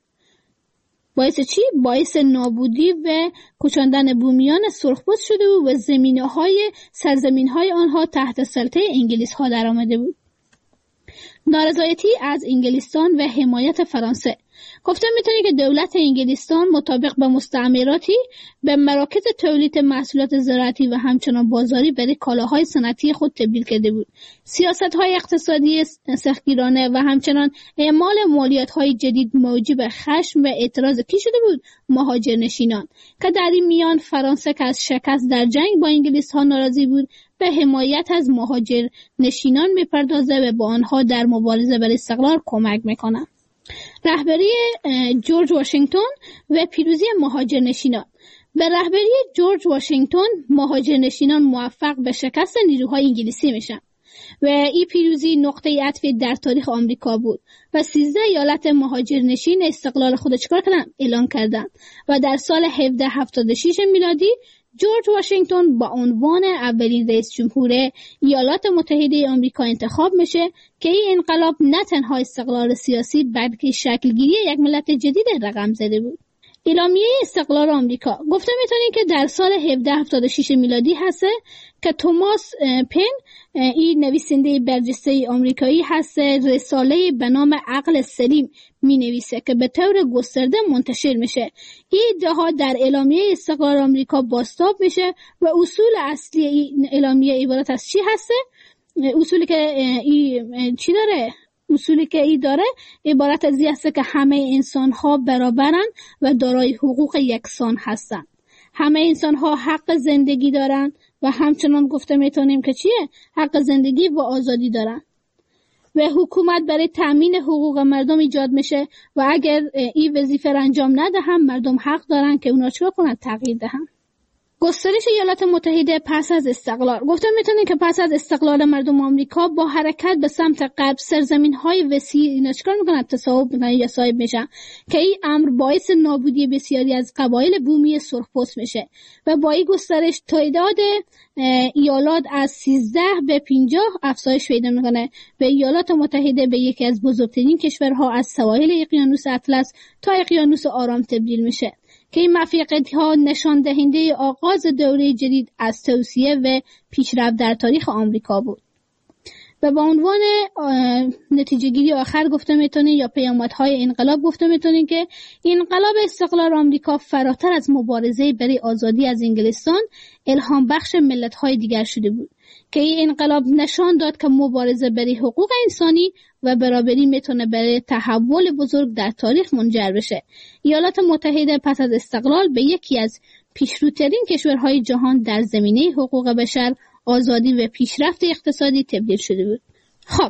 Speaker 16: باعث چی؟ باعث نابودی و کوچاندن بومیان سرخپوست شده بود و زمینه‌های سرزمین‌های آنها تحت سلطه انگلیس‌ها در آمده بود. نارضایتی از انگلستان و حمایت فرانسه. گفته میتونی که دولت انگلستان مطابق به مستعمراتی به مراکز تولید محصولات زراعتی و همچنان بازاری برای کالاهای صنعتی خود تبدیل کرده بود. سیاست‌های اقتصادی سختگیرانه و همچنان اعمال مالیات‌های جدید موجب خشم و اعتراض کی شده بود؟ مهاجرنشینان که در این میان فرانسه که از شکست در جنگ با انگلیس‌ها ناراضی بود به حمایت از مهاجرنشینان میپردازه و با آنها در مبارزه برای استقلال کمک میکنه. رهبری جورج واشنگتن و پیروزی مهاجرنشینان. به رهبری جورج واشنگتن مهاجرنشینان موفق به شکست نیروهای انگلیسی میشن و این پیروزی نقطه عطفی در تاریخ آمریکا بود و سیزده ایالت مهاجرنشین استقلال خود چکار کردن؟ اعلان کردند و در سال هفده هفتاد و شش میلادی جورج واشنگتن با عنوان اولین رئیس جمهور ایالات متحده آمریکا انتخاب میشه که این انقلاب نه تنها استقلال سیاسی بلکه شکلگیری یک ملت جدید رقم زده بود. اعلامیه استقلال آمریکا گفته میتونین که در سال هفده هفتاد و شش میلادی هسته که توماس پن این نویسنده برجسته آمریکایی هسته رساله به نام عقل سلیم می نویسه که به طور گسترده منتشر میشه. این ادعاها در اعلامیه استقلال آمریکا بازتاب میشه و اصول اصلی این اعلامیه عبارت از چی هسته؟ اصولی که این چی داره؟ اصولی که ای داره عبارت از این هسته که همه انسان ها برابرن و دارای حقوق یکسان هستن. همه انسان ها حق زندگی دارن و همچنان گفته میتونیم که چیه؟ حق زندگی و آزادی دارن و حکومت برای تامین حقوق مردم ایجاد میشه و اگر این وظیفه را انجام نده هم مردم حق دارن که اونا چرا کنن تغییر دهن. گسترش ایالات متحده پس از استقلال گفته میتونه که پس از استقلال مردم آمریکا با حرکت به سمت غرب سرزمین‌های وسیع اینا چیکار میکنن؟ تصاحب میکنن یا صاحب میشن که این امر باعث نابودی بسیاری از قبایل بومی سرخپوست میشه و با این گسترش تعداد ایالات از سیزده به پنجاه افزایش پیدا میکنه و ایالات متحده به یکی از بزرگترین کشورها از سواحل اقیانوس اطلس تا اقیانوس آرام تبدیل میشه که این موفقیت ها نشان دهنده آغاز دوره جدید از توسعه و پیشرفت در تاریخ آمریکا بود. و به عنوان نتیجه گیری آخر گفته میتونین یا پیامدهای انقلاب گفته میتونین که انقلاب استقلال آمریکا فراتر از مبارزه برای آزادی از انگلستان الهام بخش ملت های دیگر شده بود که این انقلاب نشان داد که مبارزه برای حقوق انسانی و برابری میتونه برای تحول بزرگ در تاریخ منجر بشه. ایالات متحده پس از استقلال به یکی از پیشروترین کشورهای جهان در زمینه حقوق بشر، آزادی و پیشرفت اقتصادی تبدیل شده بود. خب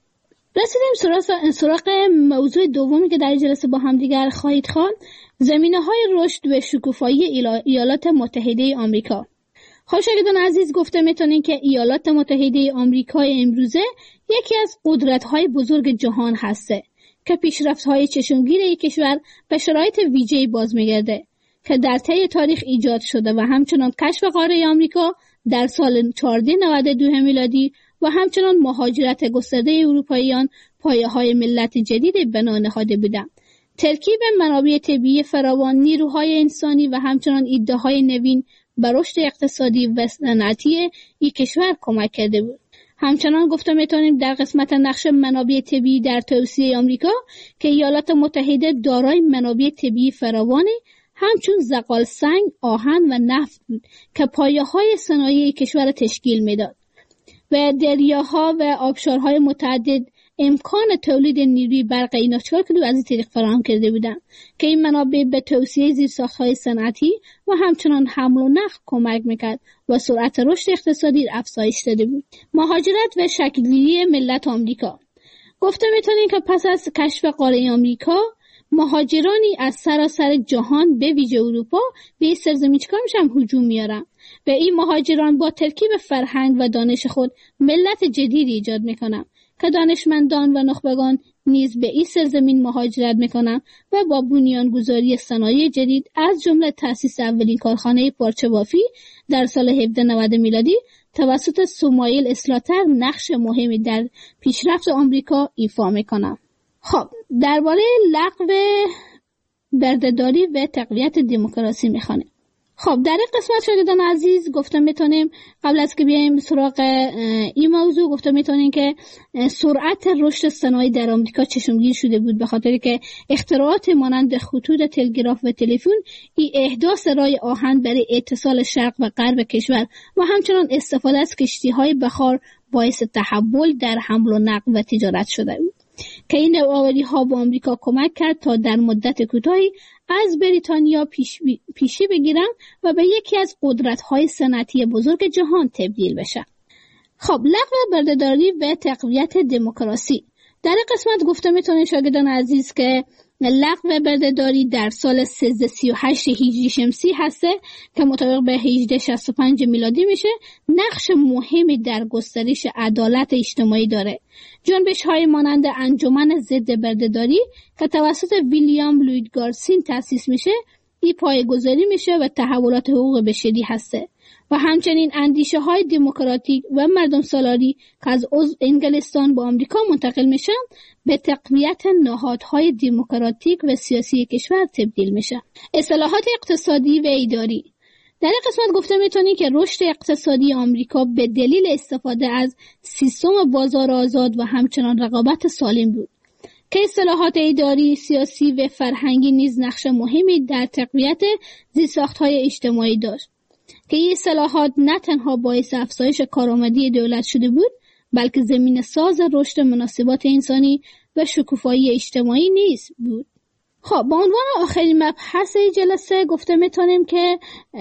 Speaker 16: رسیدیم سراغ سراغ موضوع دومی که در جلسه با هم دیگر خواهید خواند، زمینه‌های رشد و شکوفایی ایالات متحده آمریکا. خب شاگردان عزیز گفته میتونین که ایالات متحده آمریکا امروزه یکی از قدرت‌های بزرگ جهان هسته که پیشرفت‌های چشمگیر یک کشور به شرایط ویژه‌ای باز می‌گرده که در طی تاریخ ایجاد شده و همچنان کشف قاره آمریکا در سال چهارصد و نود و دو میلادی و همچنان مهاجرت گسترده اروپاییان پایه‌های ملت جدید بنا نهاده بودند. ترکیب منابع طبیعی فراوان، نیروهای انسانی و همچنان ایده‌های نوین به رشد اقتصادی و صنعتی این کشور کمک کرده بود. همچنان گفته میتونیم در قسمت نقش منابع طبیعی در توسعه آمریکا که ایالات متحده دارای منابع طبیعی فراوانی همچون زغال سنگ، آهن و نفت بود که پایه‌های صنایع کشور تشکیل میداد و دریاها و آبشارهای متعدد امکان تولید نیروی برق اینا چهار کیلو از این طریق فراهم کرده بودند که این منابع به توسعه زیرساخت‌های صنعتی و همچنان حمل و نقل کمک میکرد و سرعت رشد اقتصادی افزایش داده بود. مهاجرت و شکل‌گیری ملت آمریکا گفته میتونیم که پس از کشف قاره آمریکا مهاجرانی از سراسر جهان به ویژه اروپا به این سرزمین چیکار میشن؟ هجوم میارن و این مهاجران با ترکیب فرهنگ و دانش خود ملت جدیدی ایجاد میکنن که دانشمندان و نخبگان نیز به این سرزمین مهاجرت میکنن و با بنیانگذاری صنایع جدید از جمله تأسیس اولین کارخانه پارچه بافی در سال هفده نود میلادی توسط سموئیل اسلاتر نقش مهمی در پیشرفت آمریکا ایفا میکنن. خب درباره لغو بردهداری و تقویت دموکراسی میخوانیم. خب در این قسمت شاگردان عزیز گفته میتونیم قبل از که بیایم سراغ این موضوع گفته میتونیم که سرعت رشد صنایع در آمریکا چشمگیر شده بود به خاطر که اختراعات مانند خطوط تلگراف و تلفن، این احداث راه آهن برای اتصال شرق و غرب کشور و همچنان استفاده از کشتی‌های بخار باعث تحول در حمل و نقل و تجارت شده بود که این نوآوری ها به آمریکا کمک کرد تا در مدت کوتاهی از بریتانیا پیش پیشی بگیرن و به یکی از قدرت‌های صنعتی بزرگ جهان تبدیل بشن. خب لغو بردهداری و تقویت دموکراسی در این قسمت گفته میتونید شاگردان عزیز که لغو بردهداری در سال سیزده صد و سی و هشت هجری شمسی هسته که مطابق به هجده شصت و پنج میلادی میشه، نقش مهمی در گسترش عدالت اجتماعی داره. جنبش‌های مانند انجمن ضد بردهداری که توسط ویلیام لوید گارسین تأسیس میشه، این پایه‌گذاری میشه و تحولات حقوق بشری هسته و همچنین اندیشه های دموکراتیک و مردم سالاری که از عضو انگلستان به آمریکا منتقل میشن به تقویت نهادهای دموکراتیک و سیاسی کشور تبدیل میشه. اصلاحات اقتصادی و اداری. در این قسمت گفته میتونی که رشد اقتصادی آمریکا به دلیل استفاده از سیستم بازار آزاد و همچنان رقابت سالم بود که اصلاحات اداری، سیاسی و فرهنگی نیز نقش مهمی در تقویت زیرساخت‌های اجتماعی داشت که این اصلاحات نه تنها باعث افزایش کارآمدی دولت شده بود بلکه زمین ساز رشد مناسبات انسانی و شکوفایی اجتماعی نیز بود. خب با عنوان آخرین مبحث جلسه گفته میتونیم که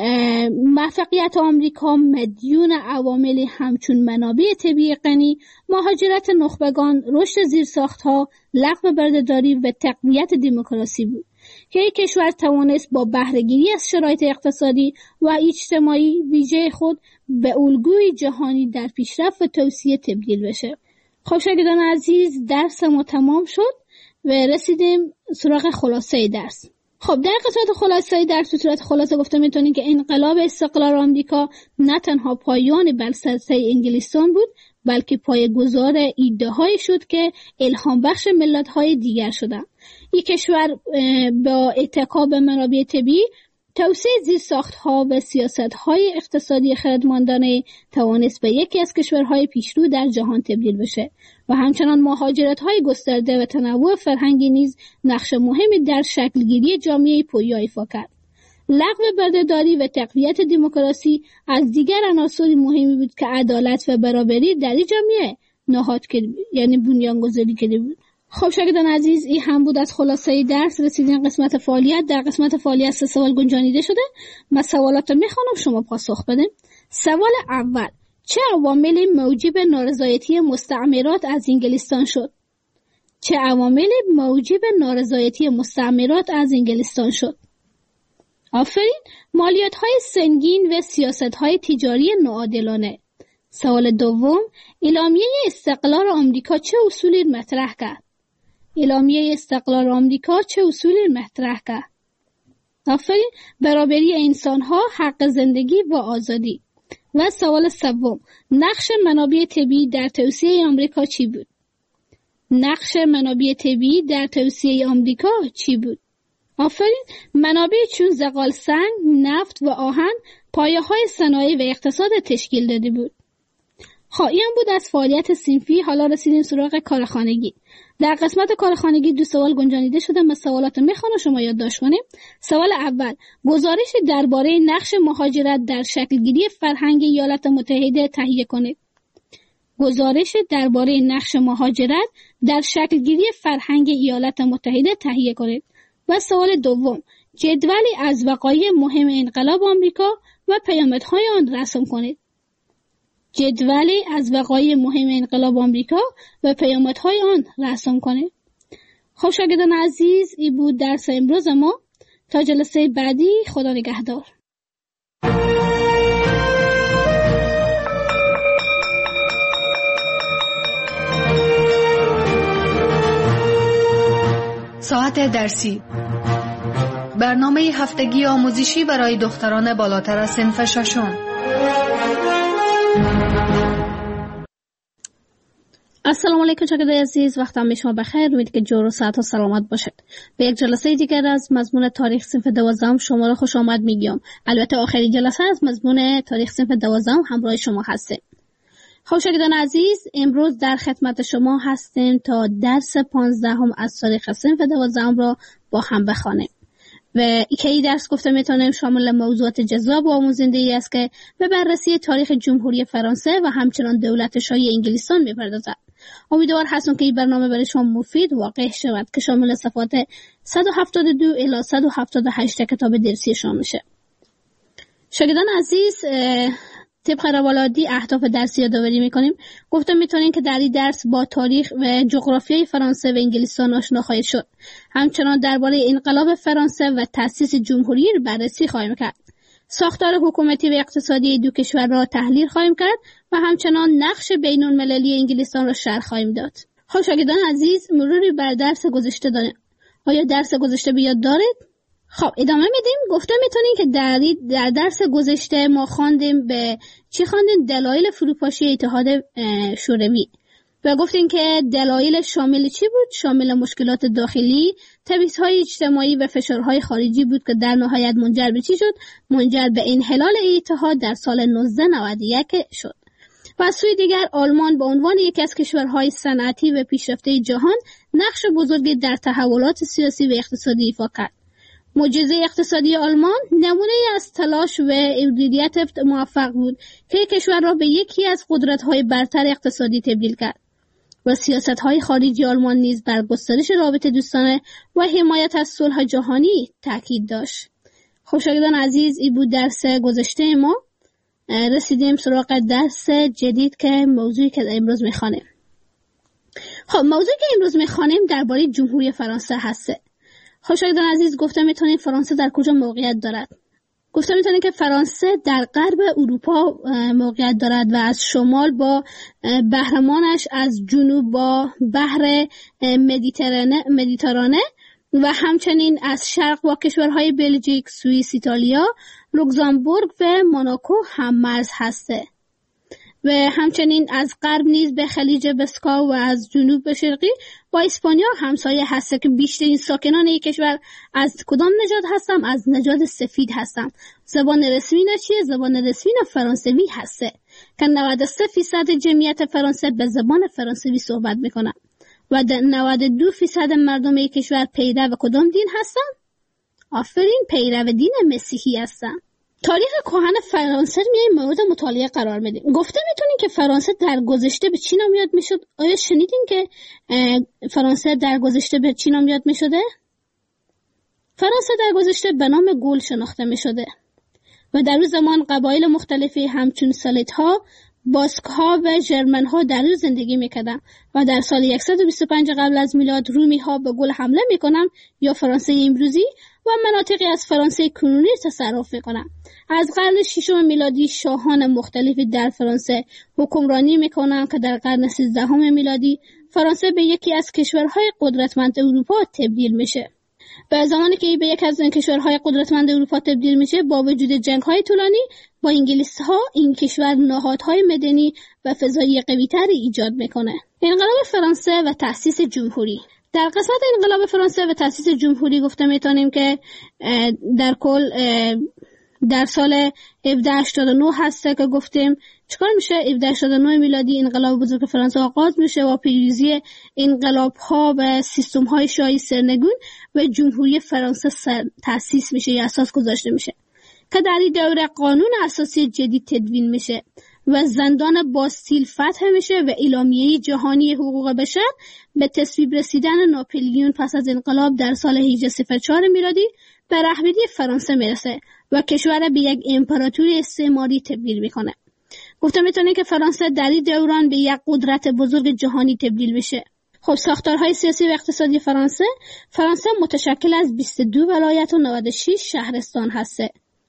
Speaker 16: موفقیت آمریکا مدیون عوامل همچون منابع طبیعی غنی، مهاجرت نخبگان، رشد زیرساخت‌ها، لغو بردهداری و تقویت دموکراسی بود که یک کشور توانست با بهره‌گیری از شرایط اقتصادی و اجتماعی ویژه خود به الگوی جهانی در پیشرفت و توسعه تبدیل بشه. خب شاگردان عزیز، درس ما تمام شد و رسیدیم سراغ خلاصه درس. خب در قسمت خلاصه درس به صورت خلاصه گفته میتونیم که انقلاب استقلال آمریکا نه تنها پایان بلسلسله انگلستان بود بلکه پایه‌گذار ایده‌هایی شد که الهام بخش ملت‌های دیگر شدند. این کشور با اتکا به منابع طبیعی، توسعه زیرساخت‌ها و سیاست‌های اقتصادی خردمندانه توانست به یکی از کشورهای پیشرو در جهان تبدیل بشه و همچنان مهاجرت‌های گسترده و تنوع فرهنگی نیز نقش مهمی در شکلگیری جامعه پویا ایفا کرد. لغو بردهداری و تقویت دموکراسی از دیگر عناصر مهمی بود که عدالت و برابری در این جامعه نهاد کرد، یعنی بنیانگذاری کرده بود. خب شاگردان عزیز، این هم بود از خلاصه درس. رسیدیم قسمت فعالیت. در قسمت فعالیت سه سوال گنجانیده شده. من سوالات رو میخوانم، شما پاسخ بدین. سوال اول: چه عواملی موجب نارضایتی مستعمرات از انگلستان شد؟ چه عواملی موجب نارضایتی مستعمرات از انگلستان شد؟ آفرین. مالیات‌های سنگین و سیاست‌های تجاری ناعادلانه. سوال دوم: اعلامیه استقلال آمریکا چه اصولی مطرح کرد؟ اعلامیه استقلال آمریکا چه اصولی مطرح کرد؟ آفرین. برابری انسان‌ها، حق زندگی و آزادی. و سوال سوم: نقش منابع طبیعی در توسعه آمریکا چی بود؟ نقش منابع طبیعی در توسعه آمریکا چی بود؟ آفرین. منابع چون زغال سنگ، نفت و آهن پایه‌های صنایع و اقتصاد تشکیل داده بود. خب این بود از فعالیت صنفی. حالا رسیدیم سراغ کارخانگی. در قسمت کارخانگی دو سوال گنجانیده شده. من سوالات میخوام شما یادداشت کنیم. سوال اول: گزارش درباره نقش مهاجرت در شکلگیری فرهنگ ایالات متحده تهیه کنید. گزارش درباره نقش مهاجرت در شکلگیری فرهنگ ایالات متحده تهیه کنید. و سوال دوم: جدولی از وقایع مهم انقلاب آمریکا و پیامدهای آن رسم کنید. جدولی از وقایع مهم انقلاب آمریکا و پیامدهای آن رسم کنید. خب شاگردان عزیز، این بود درس امروز ما. تا جلسه بعدی، خدا نگهدار.
Speaker 15: ساعت درسی، برنامه هفتگی آموزشی برای دختران بالاتر از صنف ششم.
Speaker 16: السلام علیکم شاگردای عزیز، وقتم به شما بخیر. امید که جور و صحت و سلامت باشید. به یک جلسه دیگر از مضمون تاریخ صنف دوازدهم شما را خوش آمد میگم. البته آخرین جلسه از مضمون تاریخ صنف دوازدهم همراه شما هستیم. خب شاگردان عزیز، امروز در خدمت شما هستیم تا درس پانزدهم از تاریخ صنف دوازدهم را با هم بخوانیم. و که این درس گفته میتونیم شامل موضوعات جذاب و آموزنده‌ای است که به بررسی تاریخ جمهوری فرانسه و همچنان دولت شاهی انگلستان میپردازد. امیدوار هستم که این برنامه برای شما مفید واقع شود که شامل صفحات صد و هفتاد و دو الی صد و هفتاد و هشت کتاب درسی شما میشه. شاگردان عزیز، طبق روال عادی اهداف درسی یادآوری میکنیم. گفتم میتونین که در این درس با تاریخ و جغرافیای فرانسه و انگلستان آشنا خواهید شد. همچنان درباره انقلاب فرانسه و تأسیس جمهوری را بررسی خواهیم کرد. ساختار حکومتی و اقتصادی دو کشور را تحلیل خواهیم کرد و همچنان نقش بین‌المللی انگلستان را شرح خواهیم داد. خب شاگردان عزیز، مروری بر درس گذشته داریم. آیا درس گذشته به یاد دارید؟ خب ادامه میدیم. گفته میتونیم که در, در درس گذشته ما خواندیم به چی خواندیم؟ دلایل فروپاشی اتحاد شوروی و گفتیم که دلایل شامل چی بود؟ شامل مشکلات داخلی، تبعیض‌های اجتماعی و فشارهای خارجی بود که در نهایت منجر به چی شد؟ منجر به انحلال اتحاد در سال نوزده نود و یک شد. و از سوی دیگر آلمان به عنوان یکی از کشورهای صنعتی و پیشرفته جهان نقش بزرگی در تحولات سیاسی و اقتصادی ایفا کرد. معجزه اقتصادی آلمان نمونه از تلاش و مدیریت موفق بود که کشور را به یکی از قدرت‌های برتر اقتصادی تبدیل کرد و سیاست‌های خارجی آلمان نیز بر گسترش رابطه دوستانه و حمایت از صلح جهانی تاکید داشت. خب شاگردان عزیز، این بود درس گذشته ما. رسیدیم سراغ درس جدید که موضوعی که امروز می‌خوانیم. خب موضوعی که امروز می‌خوانیم درباره جمهوری فرانسه هست. خب شاگردان عزیز، گفته میتونیم فرانسه در کجا موقعیت دارد؟ گفته میتونیم که فرانسه در غرب اروپا موقعیت دارد و از شمال با بحرمانش، از جنوب با بحر مدیترانه مدیترانه و همچنین از شرق با کشورهای بلژیک، سوئیس، ایتالیا، لوکزامبورگ و موناکو هم مرز هسته و همچنین از غرب نیز به خلیج بسکا و از جنوب به شرقی با اسپانیا همسایه هسته که بیشترین ساکنان این کشور از کدام نژاد هستن؟ از نژاد سفید هستن. زبان رسمی نه چیه؟ زبان رسمی نه فرانسوی هسته که نود و سه درصد جمعیت فرانسه به زبان فرانسوی صحبت میکنن و نود و دو درصد مردم این کشور پیرو کدام دین هستن؟ آفرین، پیرو دین مسیحی هستن. تاریخ کهن فرانسه میایم مورد مطالعه قرار میدیم. گفته میتونیم که فرانسه در گذشته به چی نام یاد میشد؟ آیا شنیدین که فرانسه در گذشته به چی نام یاد میشده؟ فرانسه در گذشته به نام گول شناخته میشده و در اون زمان قبایل مختلفی همچون سالیت‌ها، باسک‌ها و ژرمن‌ها در اون زندگی میکردن و در سال صد و بیست و پنج قبل از میلاد رومی‌ها به گول حمله میکنن یا فرانسه امروزی و مناطقی از فرانسه کنونی تصرف میکنن. از قرن ششم میلادی شاهان مختلفی در فرانسه حکمرانی میکنن که در قرن سیزدهم میلادی فرانسه به یکی از کشورهای قدرتمند اروپا تبدیل میشه. و زمانی که به یکی از کشورهای قدرتمند اروپا تبدیل میشه، با وجود جنگ‌های طولانی با انگلیس‌ها، این کشور نهادهای مدنی و فضایی قوی‌تری ایجاد میکنه. انقلاب فرانسه و تأسیس جمهوری. در قسمت انقلاب فرانسه و تأسیس جمهوری گفته میتونیم که در کل در سال هفده هشتاد و نه هسته که گفتیم چکار میشه؟ هفده هشتاد و نه میلادی انقلاب بزرگ فرانسه آغاز میشه و پیروزی انقلاب ها و سیستم های شاهی سرنگون و جمهوری فرانسه تأسیس میشه یا اساس گذاشته میشه که در این دوره قانون اساسی جدید تدوین میشه و زندان باستیل فتح میشه و اعلامیه جهانی حقوق بشر به تصویب رسیدن ناپلیون پس از انقلاب در سال هجده صفر چهار میلادی به رهبری فرانسه میرسه و کشور به یک امپراتوری استعماری تبدیل میکنه. گفته میتونه که فرانسه در این دوران به یک قدرت بزرگ جهانی تبدیل میشه. خب ساختارهای سیاسی و اقتصادی فرانسه فرانسه متشکل از بیست و دو ولایت و نود و شش شهرستان هسته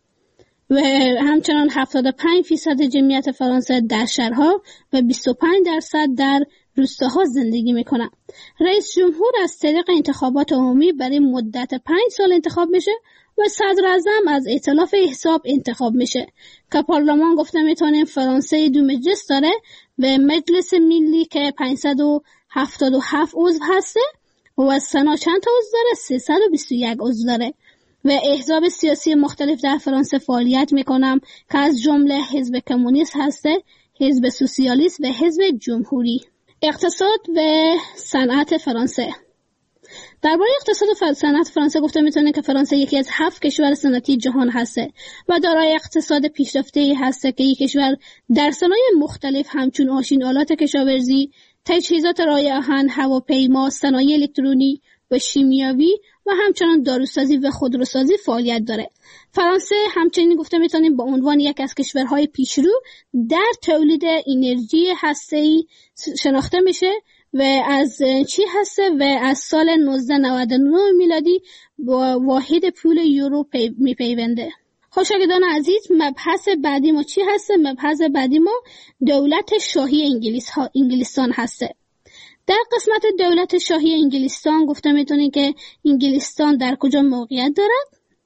Speaker 16: و همچنان هفتاد و پنج درصد جمعیت فرانسه در شهرها و بیست و پنج درصد در روستاها زندگی میکنن. رئیس جمهور از طریق انتخابات عمومی برای مدت پنج سال انتخاب میشه و صدر اعظم از ائتلاف احزاب انتخاب میشه که پارلمان گفته میتونیم فرانسه دو مجلس داره و مجلس ملی که پانصد و هفتاد و هفت عضو هسته و سنا چند تا عضو داره؟ سیصد و بیست و یک عضو داره و احزاب سیاسی مختلف در فرانسه فعالیت میکنم که از جمله حزب کمونیست هسته، حزب سوسیالیست و حزب جمهوری. اقتصاد و صنعت فرانسه. درباره اقتصاد و صنعت فرانسه گفته میتونه که فرانسه یکی از هفت کشور صنعتی جهان هسته و دارای اقتصاد پیشرفته‌ای هسته که این کشور در صنایع مختلف همچون ماشین آلات کشاورزی، تجهیزات رای آهن، هواپیما، صنایع الکترونی و شیمیایی و همچنان داروسازی و خودروسازی فعالیت داره. فرانسه همچنین گفته میتونیم به عنوان یک از کشورهای پیشرو در تولید انرژی هسته‌ای شناخته میشه و از چی هسته و از سال نوزده نود و نه میلادی با واحد پول یورو میپیونده. خوشگدان عزیز، مبحث بعدی ما چی هسته؟ مبحث بعدی ما دولت شاهی انگلیس ها انگلستان هسته. در قسمت دولت شاهی انگلستان گفته میتونیم که انگلستان در کجا موقعیت دارد؟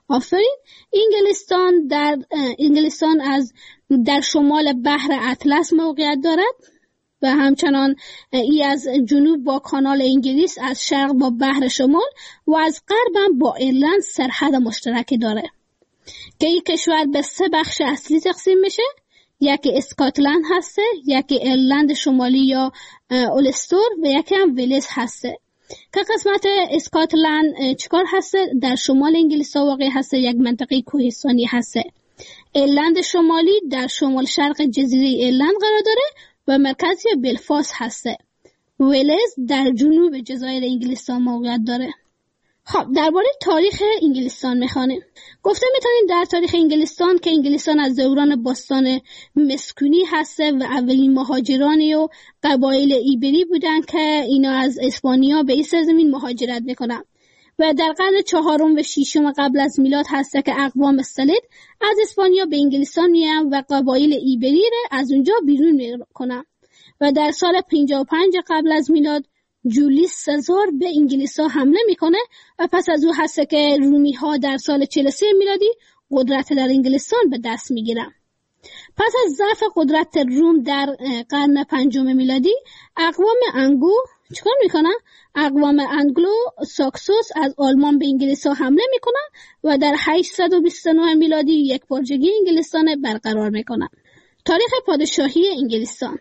Speaker 16: آفرین. انگلستان در انگلستان از در شمال بحر اطلس موقعیت دارد و همچنان ای از جنوب با کانال انگلیس، از شرق با بحر شمال و از غرب هم با ایرلند سرحد مشترکی داره که این کشور به سه بخش اصلی تقسیم میشه. یکی اسکاتلند هسته، یکی ایرلند شمالی یا اولستور و یکی هم ویلز هسته. که قسمت اسکاتلند چیکار هسته؟ در شمال انگلیس واقع هسته، یک منطقه کوهستانی هسته. ایرلند شمالی در شمال شرق جزیره ایرلند قرار داره و مرکزی بلفاست هسته. ویلز در جنوب جزایر انگلستان موقعیت داره. خب درباره تاریخ انگلستان میخوانیم. گفته میتونیم در تاریخ انگلستان که انگلستان از دوران باستان مسکونی هسته و اولین مهاجرانی و قبایل ایبری بودن که اینا از اسپانیا به این سرزمین مهاجرت میکنن و در قرن چهارم و ششم قبل از میلاد هسته که اقوام سلید از اسپانیا به انگلستان میان و قبایل ایبری را از اونجا بیرون میکنن و در سال پنجاه و پنج قبل از میلاد جولیس سزار به انگلیس ها حمله میکنه و پس از او هسته که رومی ها در سال چهل و سه میلادی قدرت در انگلستان به دست میگیرن. پس از ضعف قدرت روم در قرن پنجم میلادی اقوام انگو چیکار میکنن؟ اقوام انگلو ساکسوس از آلمان به انگلیس ها حمله میکنن و در هشتصد و بیست و نه میلادی یک پارچگی انگلستان برقرار میکنن. تاریخ پادشاهی انگلستان.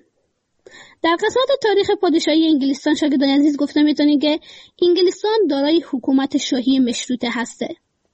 Speaker 16: در قسمت تاریخ پادشاهی انگلستان شاگردان عزیز گفته میتونیم که انگلستان دارای حکومت شاهی مشروطه هسته.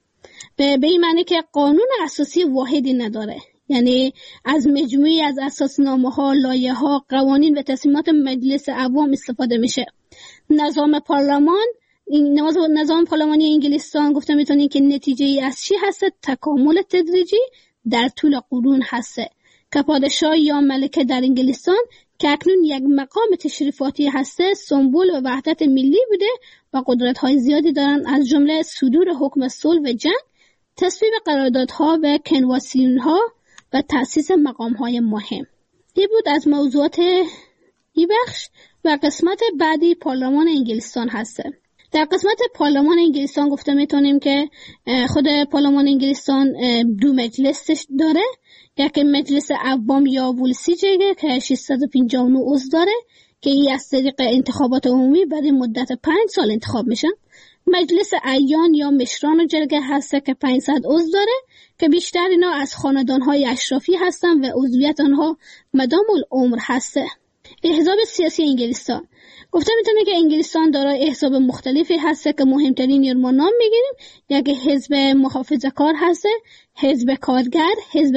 Speaker 16: به این معنی که قانون اساسی واحدی نداره، یعنی از مجموعی از اساسنامه ها، لایحه ها، قوانین و تصمیمات مجلس عوام استفاده میشه. نظام پارلمان این نظام پارلمانی انگلستان گفته میتونیم که نتیجه ای از چی هسته؟ تکامل تدریجی در طول قرون هسته که پادشاه یا ملکه در انگلستان که اکنون یک مقام تشریفاتی هسته سمبل و وحدت ملی بوده و قدرت‌های زیادی دارن، از جمله صدور حکم صلح و جنگ، تصویب قراردادها و کنوانسیون‌ها و تأسیس مقام‌های مهم. این بود از موضوعات این بخش و قسمت بعدی پارلمان انگلستان هسته. در قسمت پارلمان انگلستان گفته میتونیم که خود پارلمان انگلستان دو مجلس داره، یکی مجلس عوام یا ولسیجه که ششصد و پنجاه و نه عضو داره که این از طریق انتخابات عمومی برای مدت پنج سال انتخاب میشن. مجلس اعیان یا مشران و جرگه هسته که پانصد عضو داره که بیشتر اینا از خاندانهای اشرافی هستن و عضویت آنها مدام العمر هسته. احزاب سیاسی انگلستان گفته میتونه که انگلستان دارای احزاب مختلفی هسته که مهمترین رو ما نام میگیریم. یک حزب محافظه‌کار هسته، حزب کارگر، حزب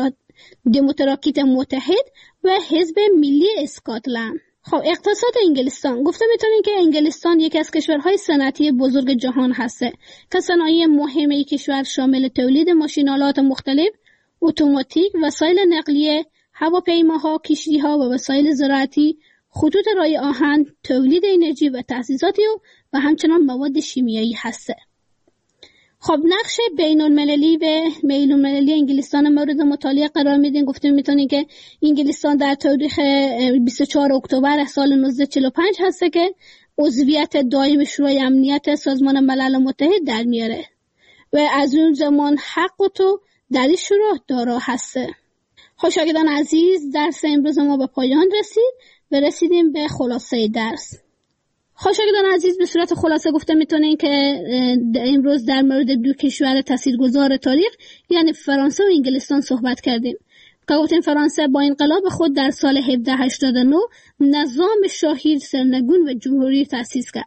Speaker 16: دموکراتیک متحد و حزب ملی اسکاتلند. خب اقتصاد انگلستان گفته میتونیم که انگلستان یکی از کشورهای صنعتی بزرگ جهان هسته که صنایع مهم این کشور شامل تولید ماشین‌آلات مختلف، اتوماتیک، وسایل نقلیه، هواپیماها، کشتی‌ها و وسایل زراعتی، خطوط رای آهن، تولید انرژی و تأسیساتی و, و همچنان مواد شیمیایی هسته. خب نقش بین‌المللی و بین‌المللی انگلستان مورد مطالعه قرار میدیم. گفته میتونیم که انگلستان در تاریخ بیست و چهارم اکتبر سال نوزده چهل و پنج هسته که عضویت دائم شورای امنیت سازمان ملل متحد در میاره و از اون زمان حق و تو در این شورا دارا هسته. خب شاگردان عزیز، درس امروز ما به پایان رسید و رسیدیم به خلاصه درس. خب شاگردان عزیز، به صورت خلاصه گفته میتونیم که امروز در مورد دو کشور تاثیرگذار تاریخ یعنی فرانسه و انگلستان صحبت کردیم که گفتیم فرانسه با انقلاب خود در سال هفده هشتاد و نه نظام شاهی سرنگون و جمهوری تأسیس کرد.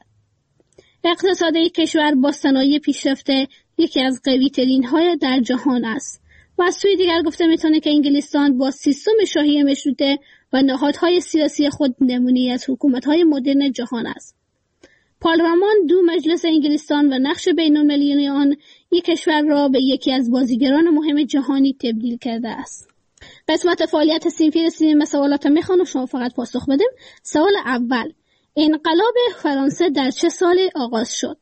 Speaker 16: اقتصاد این کشور با صنایع پیشرفته یکی از قوی ترین های در جهان است و از سوی دیگر گفته میتونه که انگلستان با سیستم شاهی مشروطه و نهادهای سیاسی خود نمونه‌ای از حکومت‌های مدرن جهان است. پارلمان دو مجلس انگلستان و نقش بین‌المللی آن یک کشور را به یکی از بازیگران مهم جهانی تبدیل کرده است. قسمت فعالیت صنفی رسیدیم به سوالات میخوان و شما فقط پاسخ بدیم. سوال اول: انقلاب فرانسه در چه سالی آغاز شد؟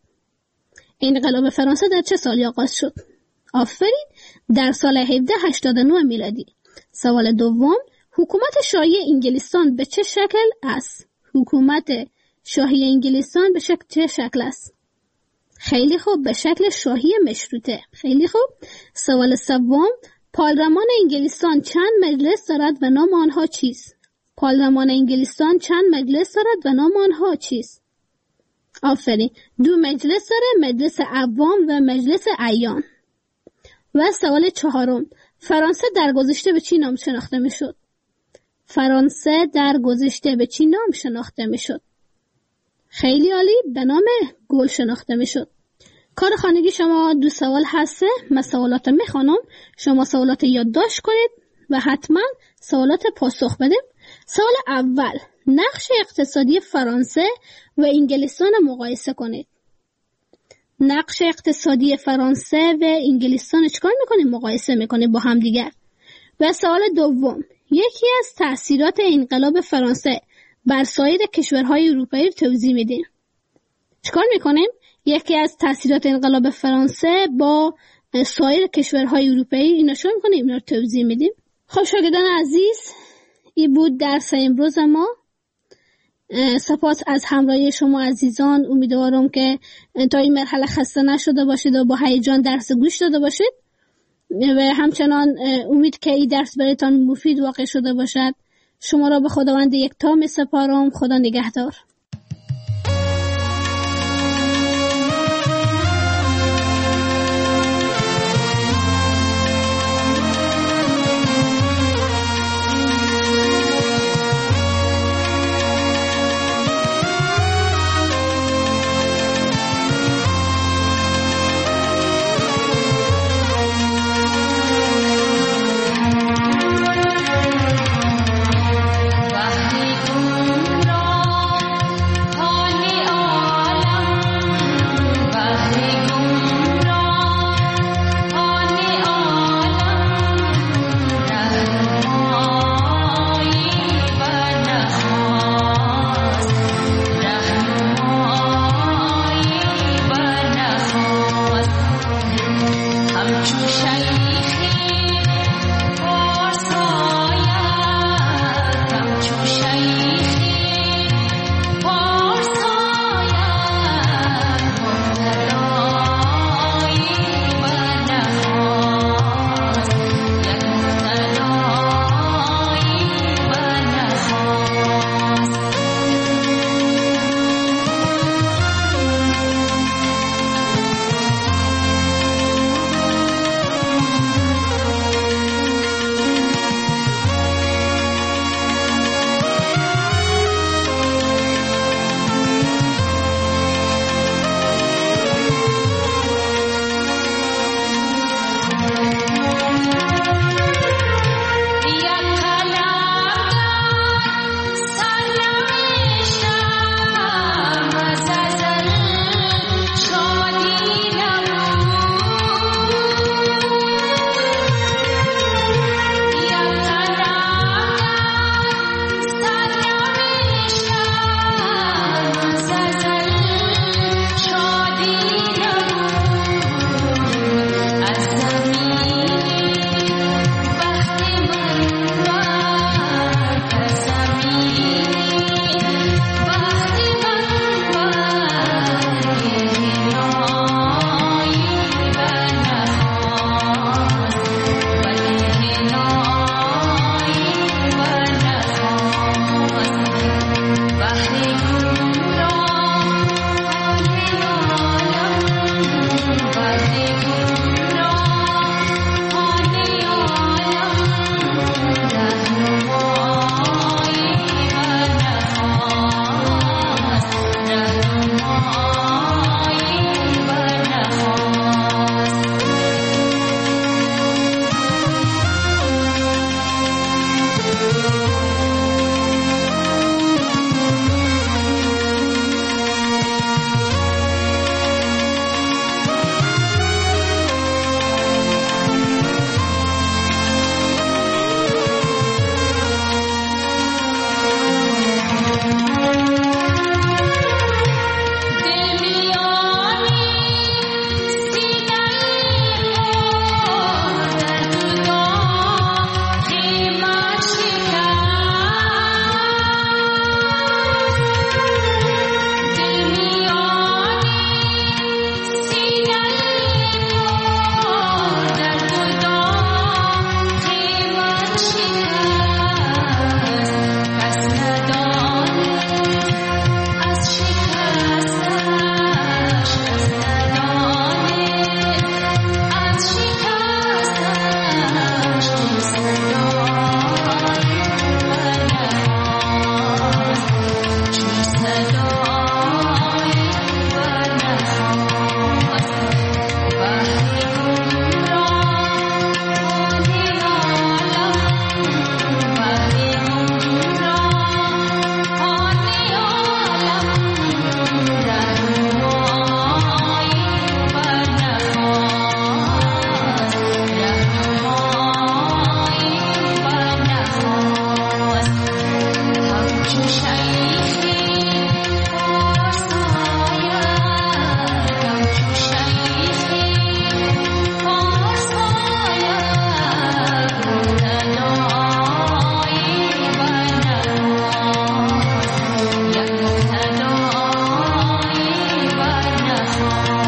Speaker 16: انقلاب فرانسه در چه سالی آغاز شد؟ آفرین، در سال هفده هشتاد و نه میلادی. سوال دوم: حکومت شاهی انگلستان به چه شکل است؟ حکومت شاهی انگلستان به شکل چه شکل است؟ خیلی خوب، به شکل شاهی مشروطه. خیلی خوب. سوال سوم، پارلمان انگلستان چند مجلس دارد و نام آنها چیست؟ پارلمان انگلستان چند مجلس دارد و نام آنها چیست؟ آفرین، دو مجلس داره، مجلس عوام و مجلس اعیان. و سوال چهارم، فرانسه در گذشته به چی نام شناخته می شد؟ فرانسه در گذشته به چی نام شناخته می شد؟ خیلی عالی، به نام گل شناخته می شد. کار خانگی شما دو سوال هسته. من سوالات می خوانم، شما سوالات یادداشت کنید و حتما سوالات پاسخ بدید. سوال اول، نقش اقتصادی فرانسه و انگلستان مقایسه کنید. نقش اقتصادی فرانسه و انگلستان چکار میکنید؟ مقایسه میکنید با هم دیگر. و سوال دوم، یکی از تأثیرات انقلاب فرانسه بر سایر کشورهای اروپایی رو توضیح میدیم. چکار میکنیم؟ یکی از تأثیرات انقلاب فرانسه با سایر کشورهای اروپایی اینا شو میکنیم، اینا رو توضیح میدیم. خب شاگردان عزیز، این بود درس امروز ما. سپاس از همراهی شما عزیزان. امیدوارم که تا این مرحله خسته نشده باشید و با هیجان درس گوش داده باشید و همچنان امید که این درس برایتان مفید واقع شده باشد. شما را به خداوند یکتا می سپارم. خدا نگهدار.